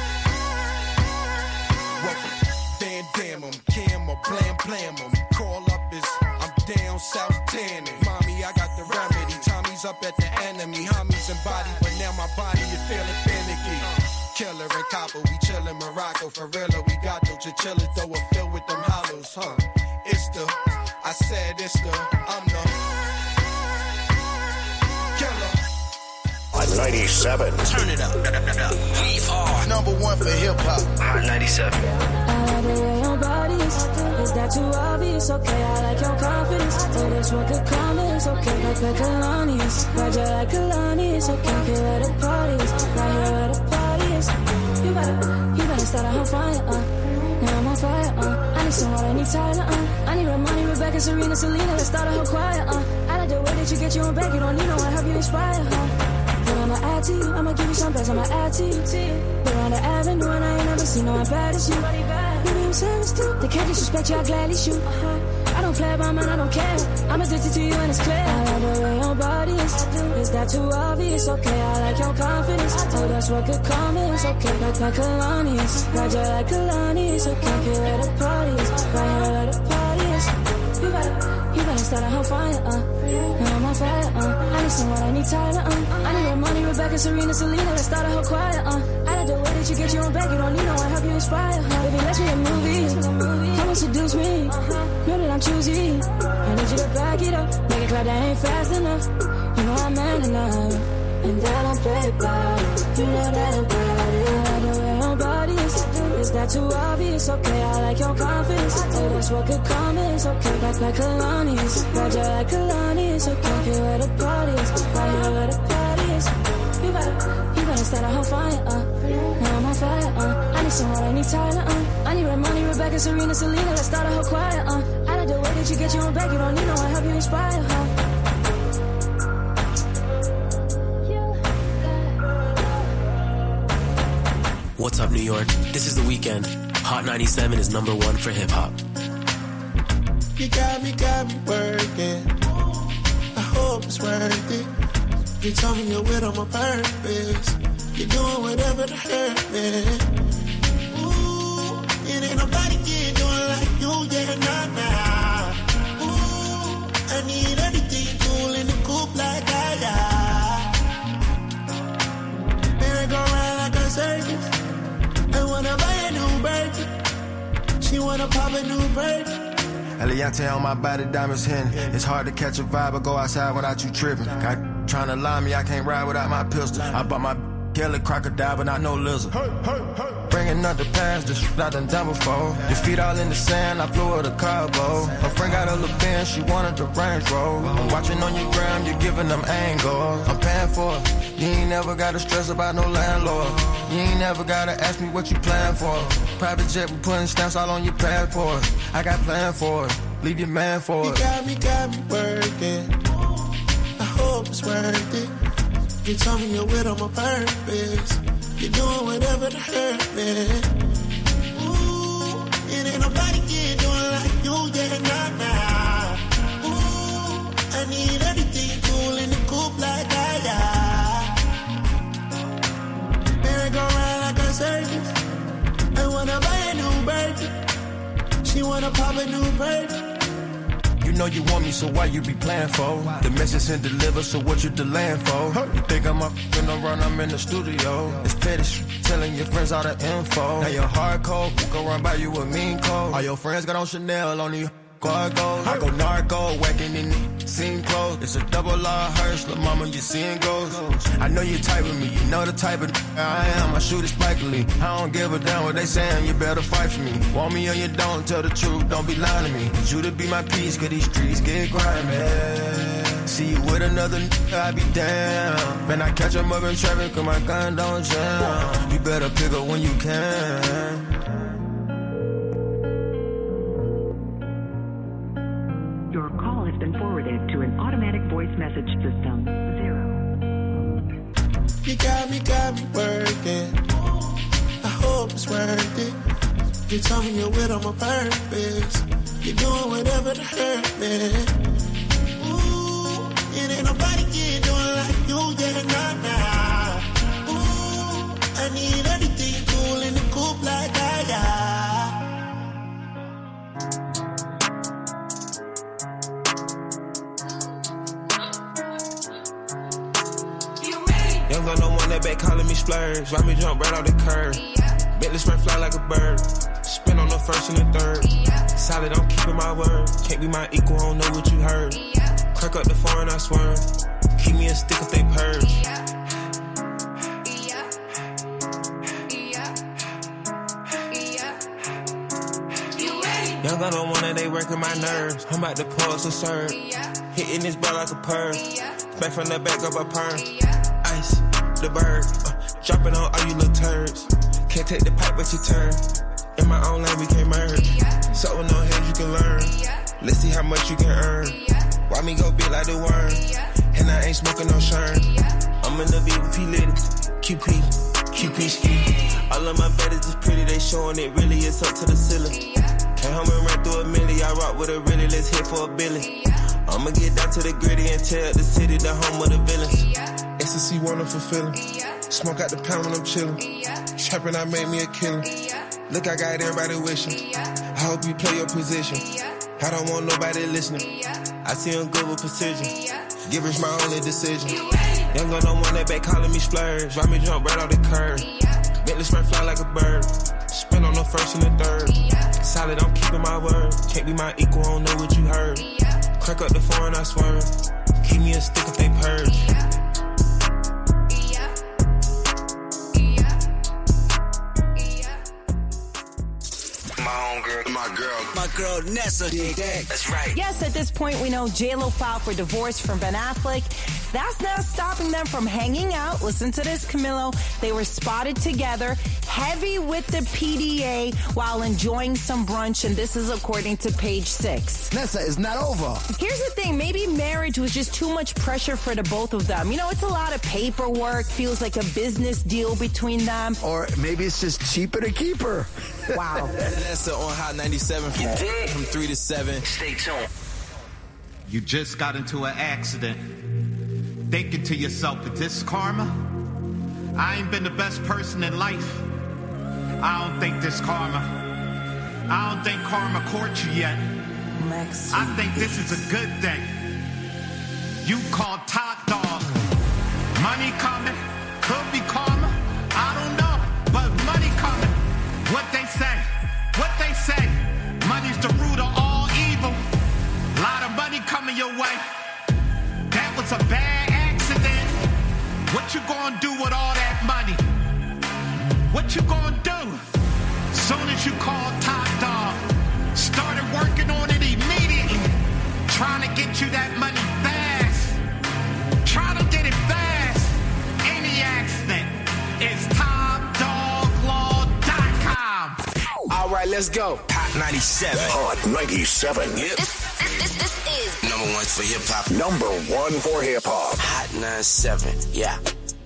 What? Van Dam 'em, Cam or blam blam 'em. Call up is, I'm down south tanning. Mommy, I got the remedy. Tommy's up at the enemy. Homies and body, but now my body is feeling finicky. Killer and copper, we chillin' Morocco. For real, we got those chinchillas, though we're filled with them hollows, huh? It's the, I said it's the, I'm the killer. On ninety-seven. Turn it up. We are number one for hip hop. Hot ninety-seven. I like the way your body is. Is that too obvious? Okay, I like your confidence. Oh, that's what could come is. Okay, like the Kalani is. Roger like Kalani is. Okay, here where the party is. Right here where the party is. You better, you better start a whole fire, uh. Now I'm on fire, uh. I need some water, I need Tyler, uh. I need Ramani, Rebecca, Serena, Selena. Let's start a whole choir, uh. I like the way that you get your own back. You don't need no one, help you inspire, huh? But I'ma add to you, I'ma give you some best, I'ma add to you. We're on the avenue and I ain't never seen no one bad as you. You know I'm serious too, they can't disrespect you, I gladly shoot. I don't play about mine, I don't care. I'm addicted to you and it's clear. I like the way your body is. Is that too obvious? Okay, I like your confidence. Oh, that's what could come is. Okay, like my Kalani is. Roger like Kalani is. Okay, here where the party is. Right here where the party is. You better, you better start a whole fire, uh. Now I'm on fire, uh. I need someone, I need Tyler, uh. I need her money, Rebecca, Serena, Selena, let's start a whole choir, uh. I like the way that you get your own back, you don't need no one, help you inspire, uh. Baby, let's make a movie, come and seduce me, know that I'm choosy. I need you to back it up, make it clear that ain't fast enough. You know I'm man enough, and that I'm played by. You know that I'm bad, yeah. I know where your body is. Is that too obvious? Okay, I like your confidence. Hey, that's what could come is okay. Back like Kalani is, ride you like Kalani is okay. Here where the party is, right here where the party is. You better, you better start a whole fire, uh. Now I'm on fire, uh. I need someone, I need Tyler, uh. I need Ramoni, Rebecca, Serena, Selena, let's start a whole choir, uh. I like the way that you get your own back, you don't need no one, help you inspire, huh? What's up, New York? This is The Weeknd. Hot ninety-seven is number one for hip hop. You got me, got me working. I hope it's worth it. You told me you're with on my purpose. You're doing whatever to hurt me. Ooh, it ain't nobody can do it like you, yeah, nah, nah. Ooh, I need everything cool in the coupe like that, yeah. Merry go round like a circus. I wanna buy a new bird. She wanna pop a new bird. Eliante on my body, diamonds hidden. It's hard to catch a vibe or go outside without you tripping. Got trying to lie me, I can't ride without my pistol. I bought my Kelly crocodile, but not no lizard. Hey, hey, hey. Bringing up the past, the shit I done done before. Your feet all in the sand, I flew her to Cabo. Her friend got a little bin, she wanted the Range Rover. I'm watching on your gram, you're giving them angles. I'm paying for it. You ain't never gotta stress about no landlord. You ain't never gotta ask me what you plan for. Private jet, we putting stamps all on your passport. I got plan for it, leave your man for it. You got me, got me working. I hope it's worth it. You told me you're with on my purpose. You're doing whatever to hurt me. Ooh, it ain't nobody can do it like you, yeah, nah, nah. Ooh, I need everything cool in the coupe like that, yeah. Merry go round like a circus. I wanna buy a new bird. She wanna pop a new bird. You know you want me, so why you be playing for? The message ain't delivered, so what you delaying for? You think I'm up in the run, I'm in the studio. It's petty sh- telling your friends all the info. Now you're hardcore, go run by you a mean code. All your friends got on Chanel, on the cargo. I go narco, whacking in the scene clothes. It's a double R hearse, little mama, you seeing ghosts. I know you type with me, you know the type of I am. I shoot it spikily. I don't give a damn what they saying, you better fight for me. Want me or you don't, tell the truth, don't be lying to me. Need you to be my peace, cause these streets get grimy. See you with another nigga, I be damn. Man, I catch them up in traffic, cause my gun don't jam. You better pick up when you can. Your call has been forwarded to an automatic voice message system. Zero. You got me, got me working. I hope it's worth it. You told me you're with on my purpose. You're doing whatever to hurt me. Ooh, it ain't nobody can do it like you, yeah, nah, nah. Ooh, I need everything cool in the coupe like that, yeah. Young gun no one that back calling me splurge. Ride me jump right off the curb. Yeah. Bentley spray fly like a bird. Spin on the first and the third. Yeah. Solid, I'm keeping my word. Can't be my equal, I don't know what you heard. Yeah. Crack up the foreign, I swerve. Keep me a stick if they purge. Yeah. Young gun don't wanna, they working my nerves. I'm about to pause and serve. Yeah. Hitting this ball like a perm. Yeah. Back from the back of a perm. Yeah. Ice, the bird. Uh, dropping on all you little turds. Can't take the pipe, but you turn. In my own lane, we can't merge. Yeah. So with no hands, you can learn. Yeah. Let's see how much you can earn. Yeah. Why me go big like the worm? Yeah. And I ain't smoking no shern. Yeah. I'm in the V V P lit. Q P, Q P ski. All of my baddies is pretty, they showing it really is up to the ceiling. Yeah. Came home and ran through a milli, I rock with a really, let's hit for a billy. Yeah. I'ma get down to the gritty and tell the city the home of the villains. Yeah. Ecstasy, wonderful feeling. Yeah. Smoke out the pound when I'm chillin'. Yeah. Trappin', I made me a killer. Yeah. Look, I got everybody wishing. Yeah. I hope you play your position. Yeah. I don't want nobody listening. Yeah. I see them good with precision. Yeah. Giving's my only decision. Young gun don't want that back calling me splurge. Ride me jump right off the curb. Bentley spray fly like a bird. Spin on the first and the third. Solid, I'm keeping my word. Can't be my equal, I don't know what you heard. Crack up the foreign, I swerve. Keep me a stick if they purge. My girl, my girl Nessa did that. That's right. Yes, at this point, we know J-Lo filed for divorce from Ben Affleck. That's not stopping them from hanging out. Listen to this, Camilo. They were spotted together, heavy with the P D A while enjoying some brunch, and this is according to Page Six. Nessa is not over. Here's the thing. Maybe marriage was just too much pressure for the both of them. You know, it's a lot of paperwork. Feels like a business deal between them. Or maybe it's just cheaper to keep her. Wow. Nessa on Hot ninety-seven from, from three to seven. Stay tuned. You just got into an accident. Thinking to yourself, is this karma? I ain't been the best person in life. I don't think this karma. I don't think karma caught you yet. Max. I think this is a good thing. You called top dog. Money coming, could be karma. I don't know, but money coming. What they say, what they say. Money's the root of all evil. Lot of money coming your way. That was a bad accident. What you gonna do with all that money? What you gonna do? Soon as you call Top Dog, started working on it immediately. Trying to get you that money fast. Trying to get it fast. Any accident is top dog law dot com. All right, let's go. Hot ninety-seven. Hot ninety-seven. Yep. This, this, this, this is number one for hip hop. Number one for hip hop. Hot ninety-seven. Yeah.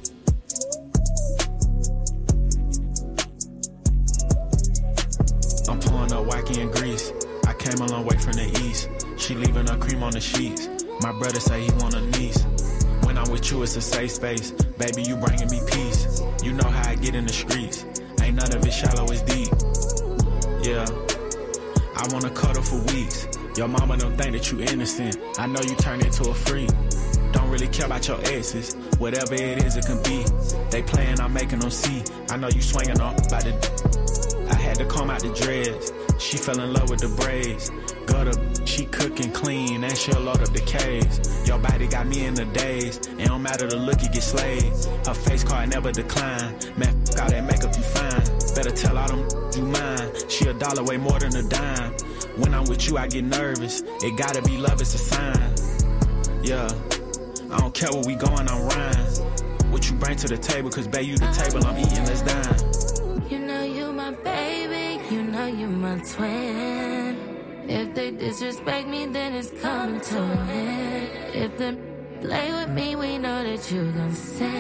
I'm pulling up wacky and grease. I came a long way from the east. She leaving her cream on the sheets. My brother say he want a niece. When I'm with you, it's a safe space. Baby, you bringing me peace. You know how I get in the streets. Ain't none of it shallow, it's deep. Yeah, I wanna cuddle for weeks. Your mama don't think that you innocent. I know you turned into a freak. Don't really care about your exes. Whatever it is, it can be. They playing, I'm making them see. I know you swinging on by the. I had to comb out the dreads. She fell in love with the braids. Gutter, she cooking clean and she'll load up the caves. Your body got me in the daze. It don't matter the look, you get slayed. Her face card never decline. Man, f*** all that makeup you fine. Better tell all them you mine. She a dollar way more than a dime. When I'm with you, I get nervous. It gotta be love, it's a sign. Yeah, I don't care where we going, I'm rhyme. What you bring to the table, cause babe, you the table, I'm eating, let's dine. You know you my baby, you know you my twin. If they disrespect me, then it's coming to an end. If they play with me, we know that you gon'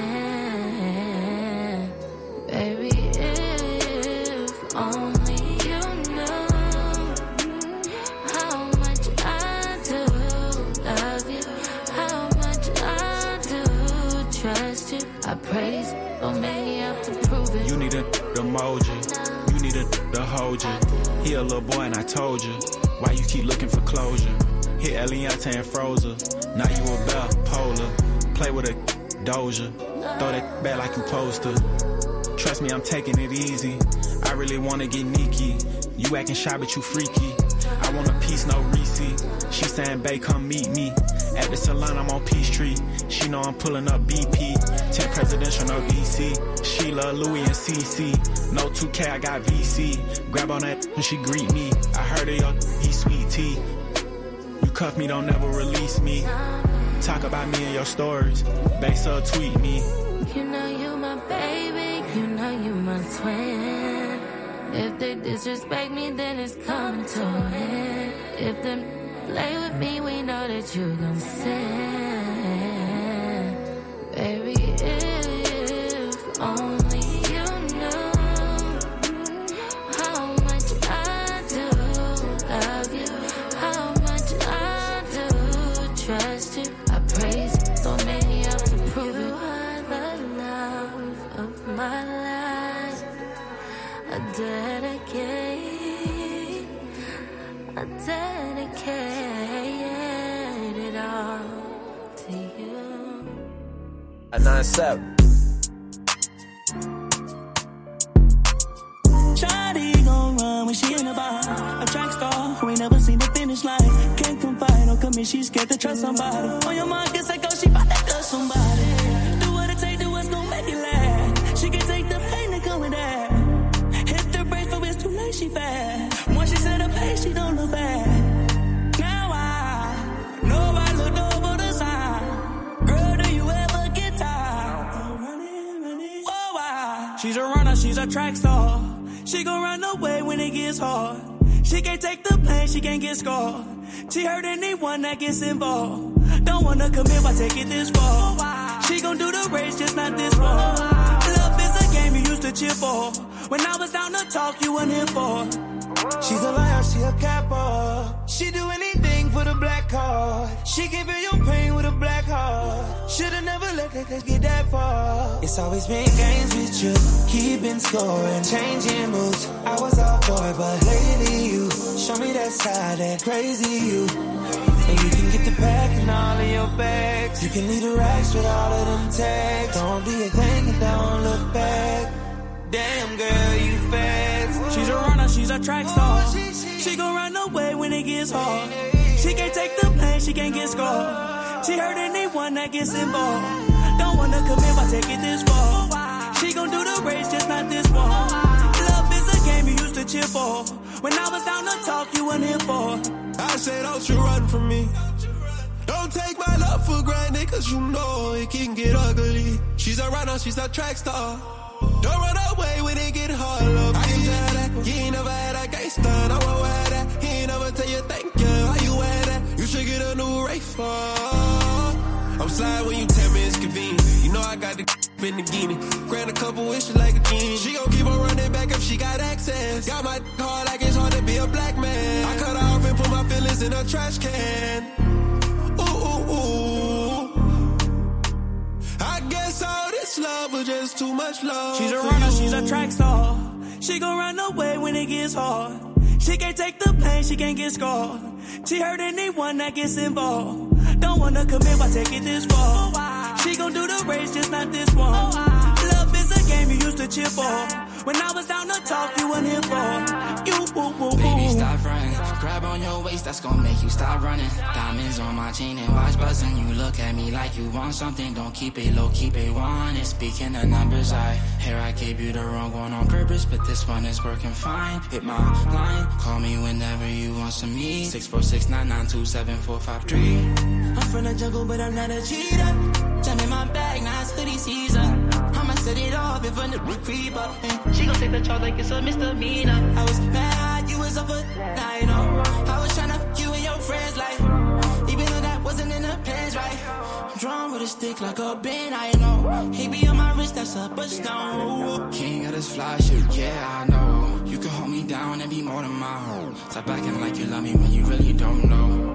sin. Baby, if only you knew how much I do love you, how much I do trust you. I praise, don't make me have to prove it. You need a the mojo, you need a the hold you. He a little boy and I told you. Why you keep looking for closure? Hit Eliante and Frozen. Now you a bell, polar. Play with a doja. Throw that back like you supposed to. Trust me, I'm taking it easy. I really wanna get Nikki. You acting shy, but you freaky. I want a piece, no receipt. She saying, babe, come meet me. At the salon, I'm on Peachtree. She know I'm pulling up B P. ten presidential, no D C. Sheila, Louis, and C C. No two K, I got V C. Grab on that when she greet me. I heard of your he sweet tea. You cuff me, don't never release me. Talk about me in your stories. Base up, tweet me. You know you my baby, you know you my twin. If they disrespect me, then it's coming to an end. If they play with me, we know that you gon' sin. Baby, if only you knew how much I do love you, how much I do trust you. I praise, don't make me have to prove it. You are the love of my life. I dedicate, I dedicate it all to you. At nine seven. Shawty gon' run when she in the bar. A track star who ain't never seen the finish line. Can't confide or commit, she scared to trust somebody. On your mind, get psycho, she bout to touch somebody. Do what it take, do what's gon' make it last. She can take the pain that come with that. Hit the brakes, but it's too late, she fast. Once she set a pace, she don't look back. Now I know I looked over the side. Girl, do you ever get tired? Whoa, I. She's a runner, she's a track star. She gon' run away when it gets hard. She can't take the pain, she can't get scarred. She hurt anyone that gets involved. Don't wanna commit, why take it this far? She gon' do the race, just not this one. Love is a game you used to cheer for. When I was down to talk, you weren't here for. She's a liar, she a capper. She do anything for the black card. She give you your pain with a black heart. Should've never let that get that far. It's always been games with you, keeping score and changing moves. I was all for it, but lately you show me that side, that crazy you. And you can get the pack and all of your bags. You can leave the racks with all of them tags. Don't be a thing and don't look back. Damn girl, you fast. She's a runner, she's a track star. She gon' run away when it gets hard. She can't take the pain, she can't get scarred. She hurt anyone that gets involved. Don't wanna commit, but take it this far. She gon' do the race, just not this one. Love is a game you used to cheer for. When I was down to talk, you weren't here for. I said, don't you run from me. Don't take my love for granted, cause you know it can get ugly. She's a runner, she's a track star. Don't run away when it get hard, love. I can tell that you ain't never had a gangster. I won't wear that. He ain't never tell you thank you. How you wear that? You should get a new rate for. I'm slide when you tell me it's convenient. You know I got the in the guinea. Grant a couple wishes like a genie. She gon' keep on running back if she got access. Got my hard like it's hard to be a black man. I cut her off and put my feelings in a trash can. Ooh, ooh, ooh. I guess all this love was just too much love. She's a runner, you. She's a track star. She gon' run away when it gets hard. She can't take the pain, she can't get scarred. She hurt anyone that gets involved. Don't wanna commit, why take it this far? She gon' do the race, just not this one. Love is a game you used to cheer for. When I was down to talk, you weren't here for. You, woo, woo, woo. Baby, stop running. Grab on your waist, that's gonna make you stop running. Diamonds on my chain and watch buzzing. You look at me like you want something. Don't keep it low, keep it one. And speaking of numbers, I hear I gave you the wrong one on purpose, but this one is working fine. Hit my line, call me whenever you want some me. six four six, nine nine two, seven four five three. I'm from the jungle, but I'm not a cheater. Jam in my bag, now it's hoodie season. I'ma set it off if a nigga creep up. And she gon' take the charge like it's a misdemeanor. I was mad, you was up for night, know. I was tryna fuck you and your friends, like, even though that wasn't in the plans, right? I'm drawn with a stick like a bin, I know. He be on my wrist, that's up a stone. King of this fly shit, yeah, I know. You can hold me down and be more than my hoe. Stop acting like you love me when you really don't know.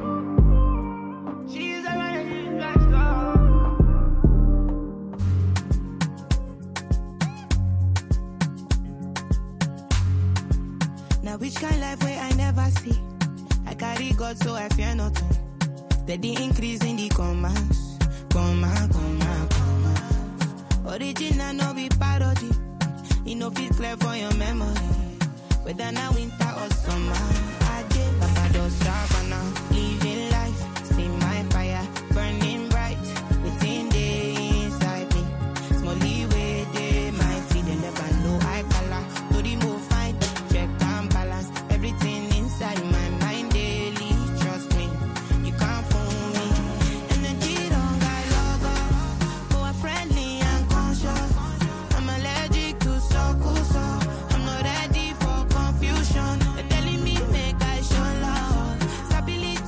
Which kind life way I never see. I carry God so I fear nothing. Steady increase in the commas. Comma, comma, comma. Original no be parody. It no fit clear for your memory. Whether now winter or summer. I did Papa don't stop now. Living life. See my fire burning bright. Within the inside me. Small leeway they mighty. They never know I color. To remove fight. Check and balance. Everything inside my mind daily. Trust me. You can't fool me. Energy don't got logo. Go friendly and conscious. I'm allergic to so so. I'm not ready for confusion. They're telling me make I show love. Stability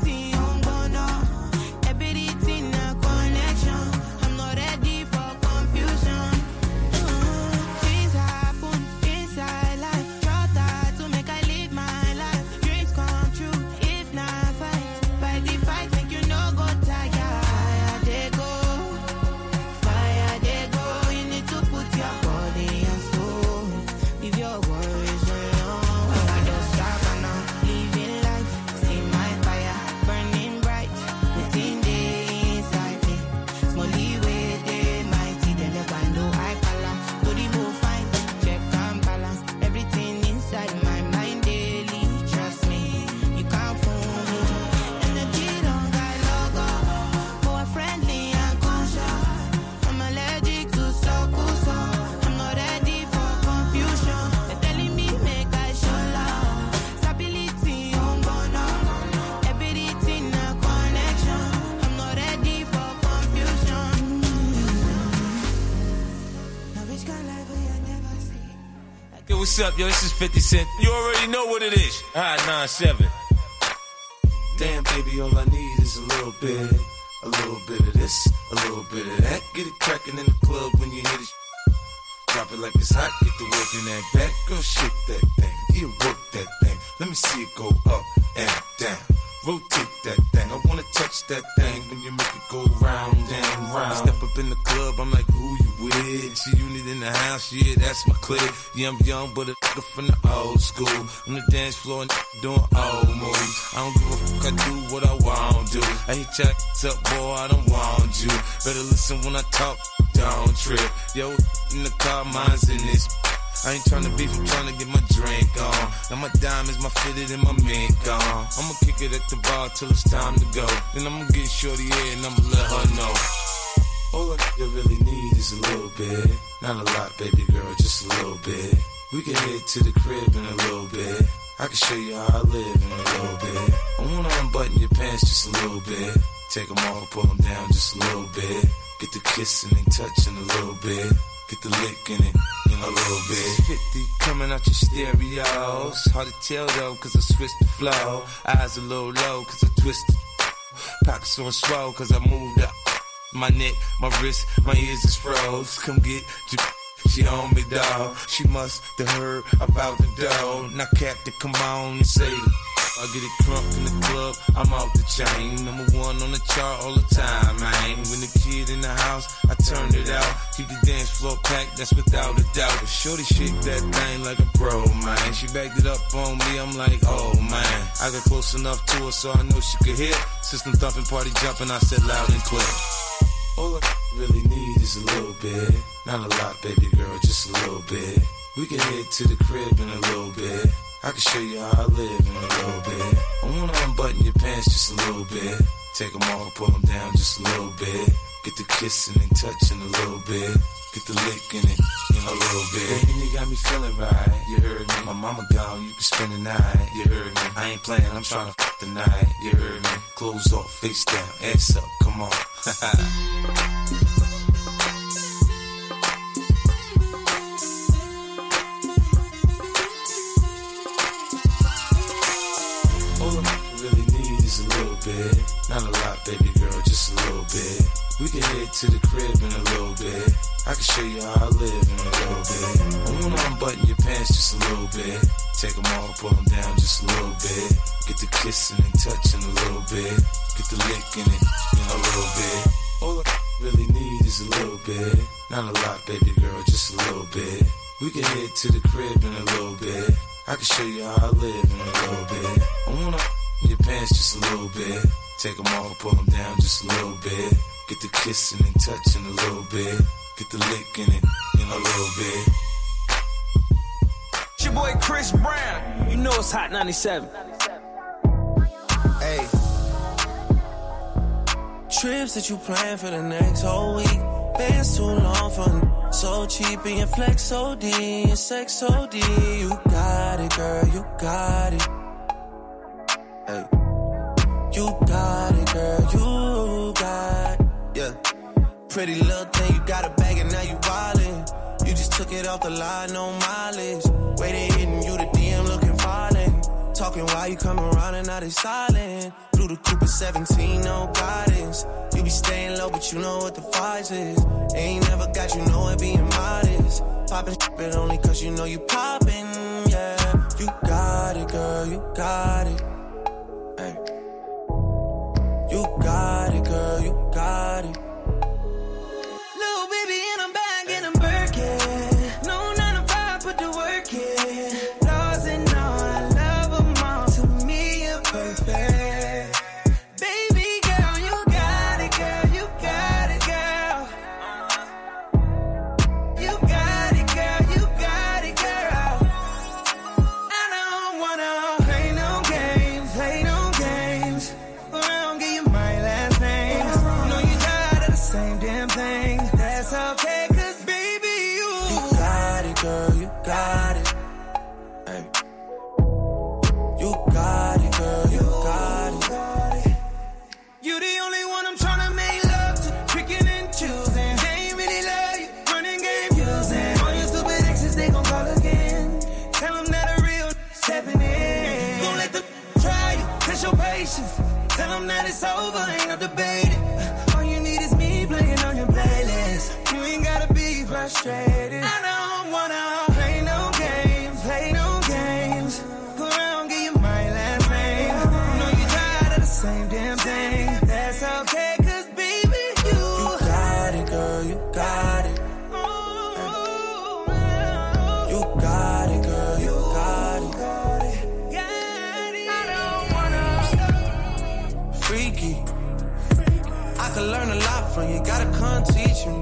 what's up, yo? This is fifty Cent. You already know what it is. Hot ninety-seven. Damn, baby, all I need is a little bit. A little bit of this, a little bit of that. Get it crackin' in the club when you hear this. Drop it like it's hot, get the work in that back. Girl, shake that thing, yeah, work that thing. Let me see it go up and down. Rotate that thing, I wanna touch that thing when you make it go round and round. Step up in the club, I'm like, who you with? She unit in the house, yeah, that's my clique. Yeah, I'm young, but a nigga from the old school. On the dance floor and doing old moves. I don't give a fuck, I do what I want to. I hit your ass up, boy, I don't want you. Better listen when I talk, don't trip. Yo, in the car, mine's in this. I ain't tryna beef, I'm tryna get my drink on. Now my diamonds, my fitted, and my mink on. I'ma kick it at the bar till it's time to go. Then I'ma get shorty here and I'ma let her know. All a nigga really need is a little bit. Not a lot, baby girl, just a little bit. We can head to the crib in a little bit. I can show you how I live in a little bit. I wanna unbutton your pants just a little bit. Take them off, pull them down just a little bit. Get the kissing and touching a little bit. Get the lick in it, in a little bit. fifty coming out your stereos. Hard to tell though, cause I switched the flow. Eyes a little low, cause I twisted. Pockets on swole, cause I moved up. My neck, my wrist, my ears is froze. Come get your she on me, dawg. She must have heard about the dough. Now, Captain, come on and say it. I get it crunk in the club, I'm off the chain. Number one on the chart all the time, man. When the kid in the house, I turned it out. Keep the dance floor packed, that's without a doubt. But shorty shake that thing like a pro, man. She backed it up on me, I'm like, oh, man. I got close enough to her so I know she could hear. System thumping, party jumping, I said loud and clear. All I really need is a little bit. Not a lot, baby girl, just a little bit. We can head to the crib in a little bit. I can show you how I live in a little bit. I wanna unbutton your pants just a little bit. Take them off, pull them down just a little bit. Get the kissing and touching a little bit. Get the lick in it, in a little bit. Baby, you got me feeling right, you heard me. My mama gone, you can spend the night, you heard me. I ain't playing, I'm trying to f*** the night, you heard me. Clothes off, face down, ass up, come on. Bit. Not a lot, baby girl, just a little bit. We can head to the crib in a little bit. I can show you how I live in a little bit. I wanna unbutton your pants just a little bit. Take them off, pull them down just a little bit. Get the kissing and touching a little bit. Get the lick in it, in a little bit. All I really need is a little bit. Not a lot, baby girl, just a little bit. We can head to the crib in a little bit. I can show you how I live in a little bit. I wanna your pants just a little bit. Take them off, pull them down just a little bit. Get the kissing and touching a little bit. Get the lick in it, in a little bit. It's your boy Chris Brown. You know it's Hot ninety-seven. Hey. Trips that you plan for the next whole week. Bands too long for so cheap and your flex so D and sex so D. You got it, girl, you got it. Hey. You got it, girl, you got it. Yeah. Pretty little thing, you got a bag and now you wildin'. You just took it off the line, no mileage. Waiting, hitting you the D M looking violent. Talking while you come around and now they silent. Blew the Cooper seventeen, no guidance. You be staying low, but you know what the price is. Ain't never got you know it being modest. Poppin' but only cause you know you poppin', yeah. You got it, girl, you got it. Hey. You got it, girl, you got it. Little baby and I'm back and I'm Birkin. No nine to five, put the work in. Laws and all, I love them all. To me, you're perfect. Baby girl, you got it, girl, you got it, girl. You got it, girl, you got it, girl. I don't wanna play no game. patience. Tell them that it's over, ain't no debating. All you need is me playing on your playlist. You ain't gotta be frustrated. I don't wanna play no games, play no games. Go around, get you my last name. I know you tired of the same damn thing. That's okay, cause baby, you You got it, girl, you got it. You got it, girl, you got it. I don't wanna freaky. I could learn a lot from you, gotta come teach me.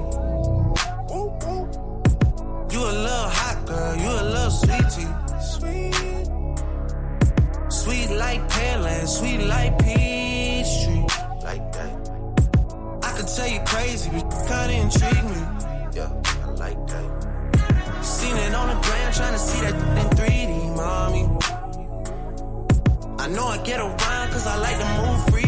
You a little hot girl, you a little sweetie. Sweet. Sweet like Pearland, sweet like Peachtree. Like that. I could tell you crazy, but you kinda intrigue me. Yeah, I like that. Seen it on the ground, tryna see that in three D, mommy. I know I get around, cause I like to move free.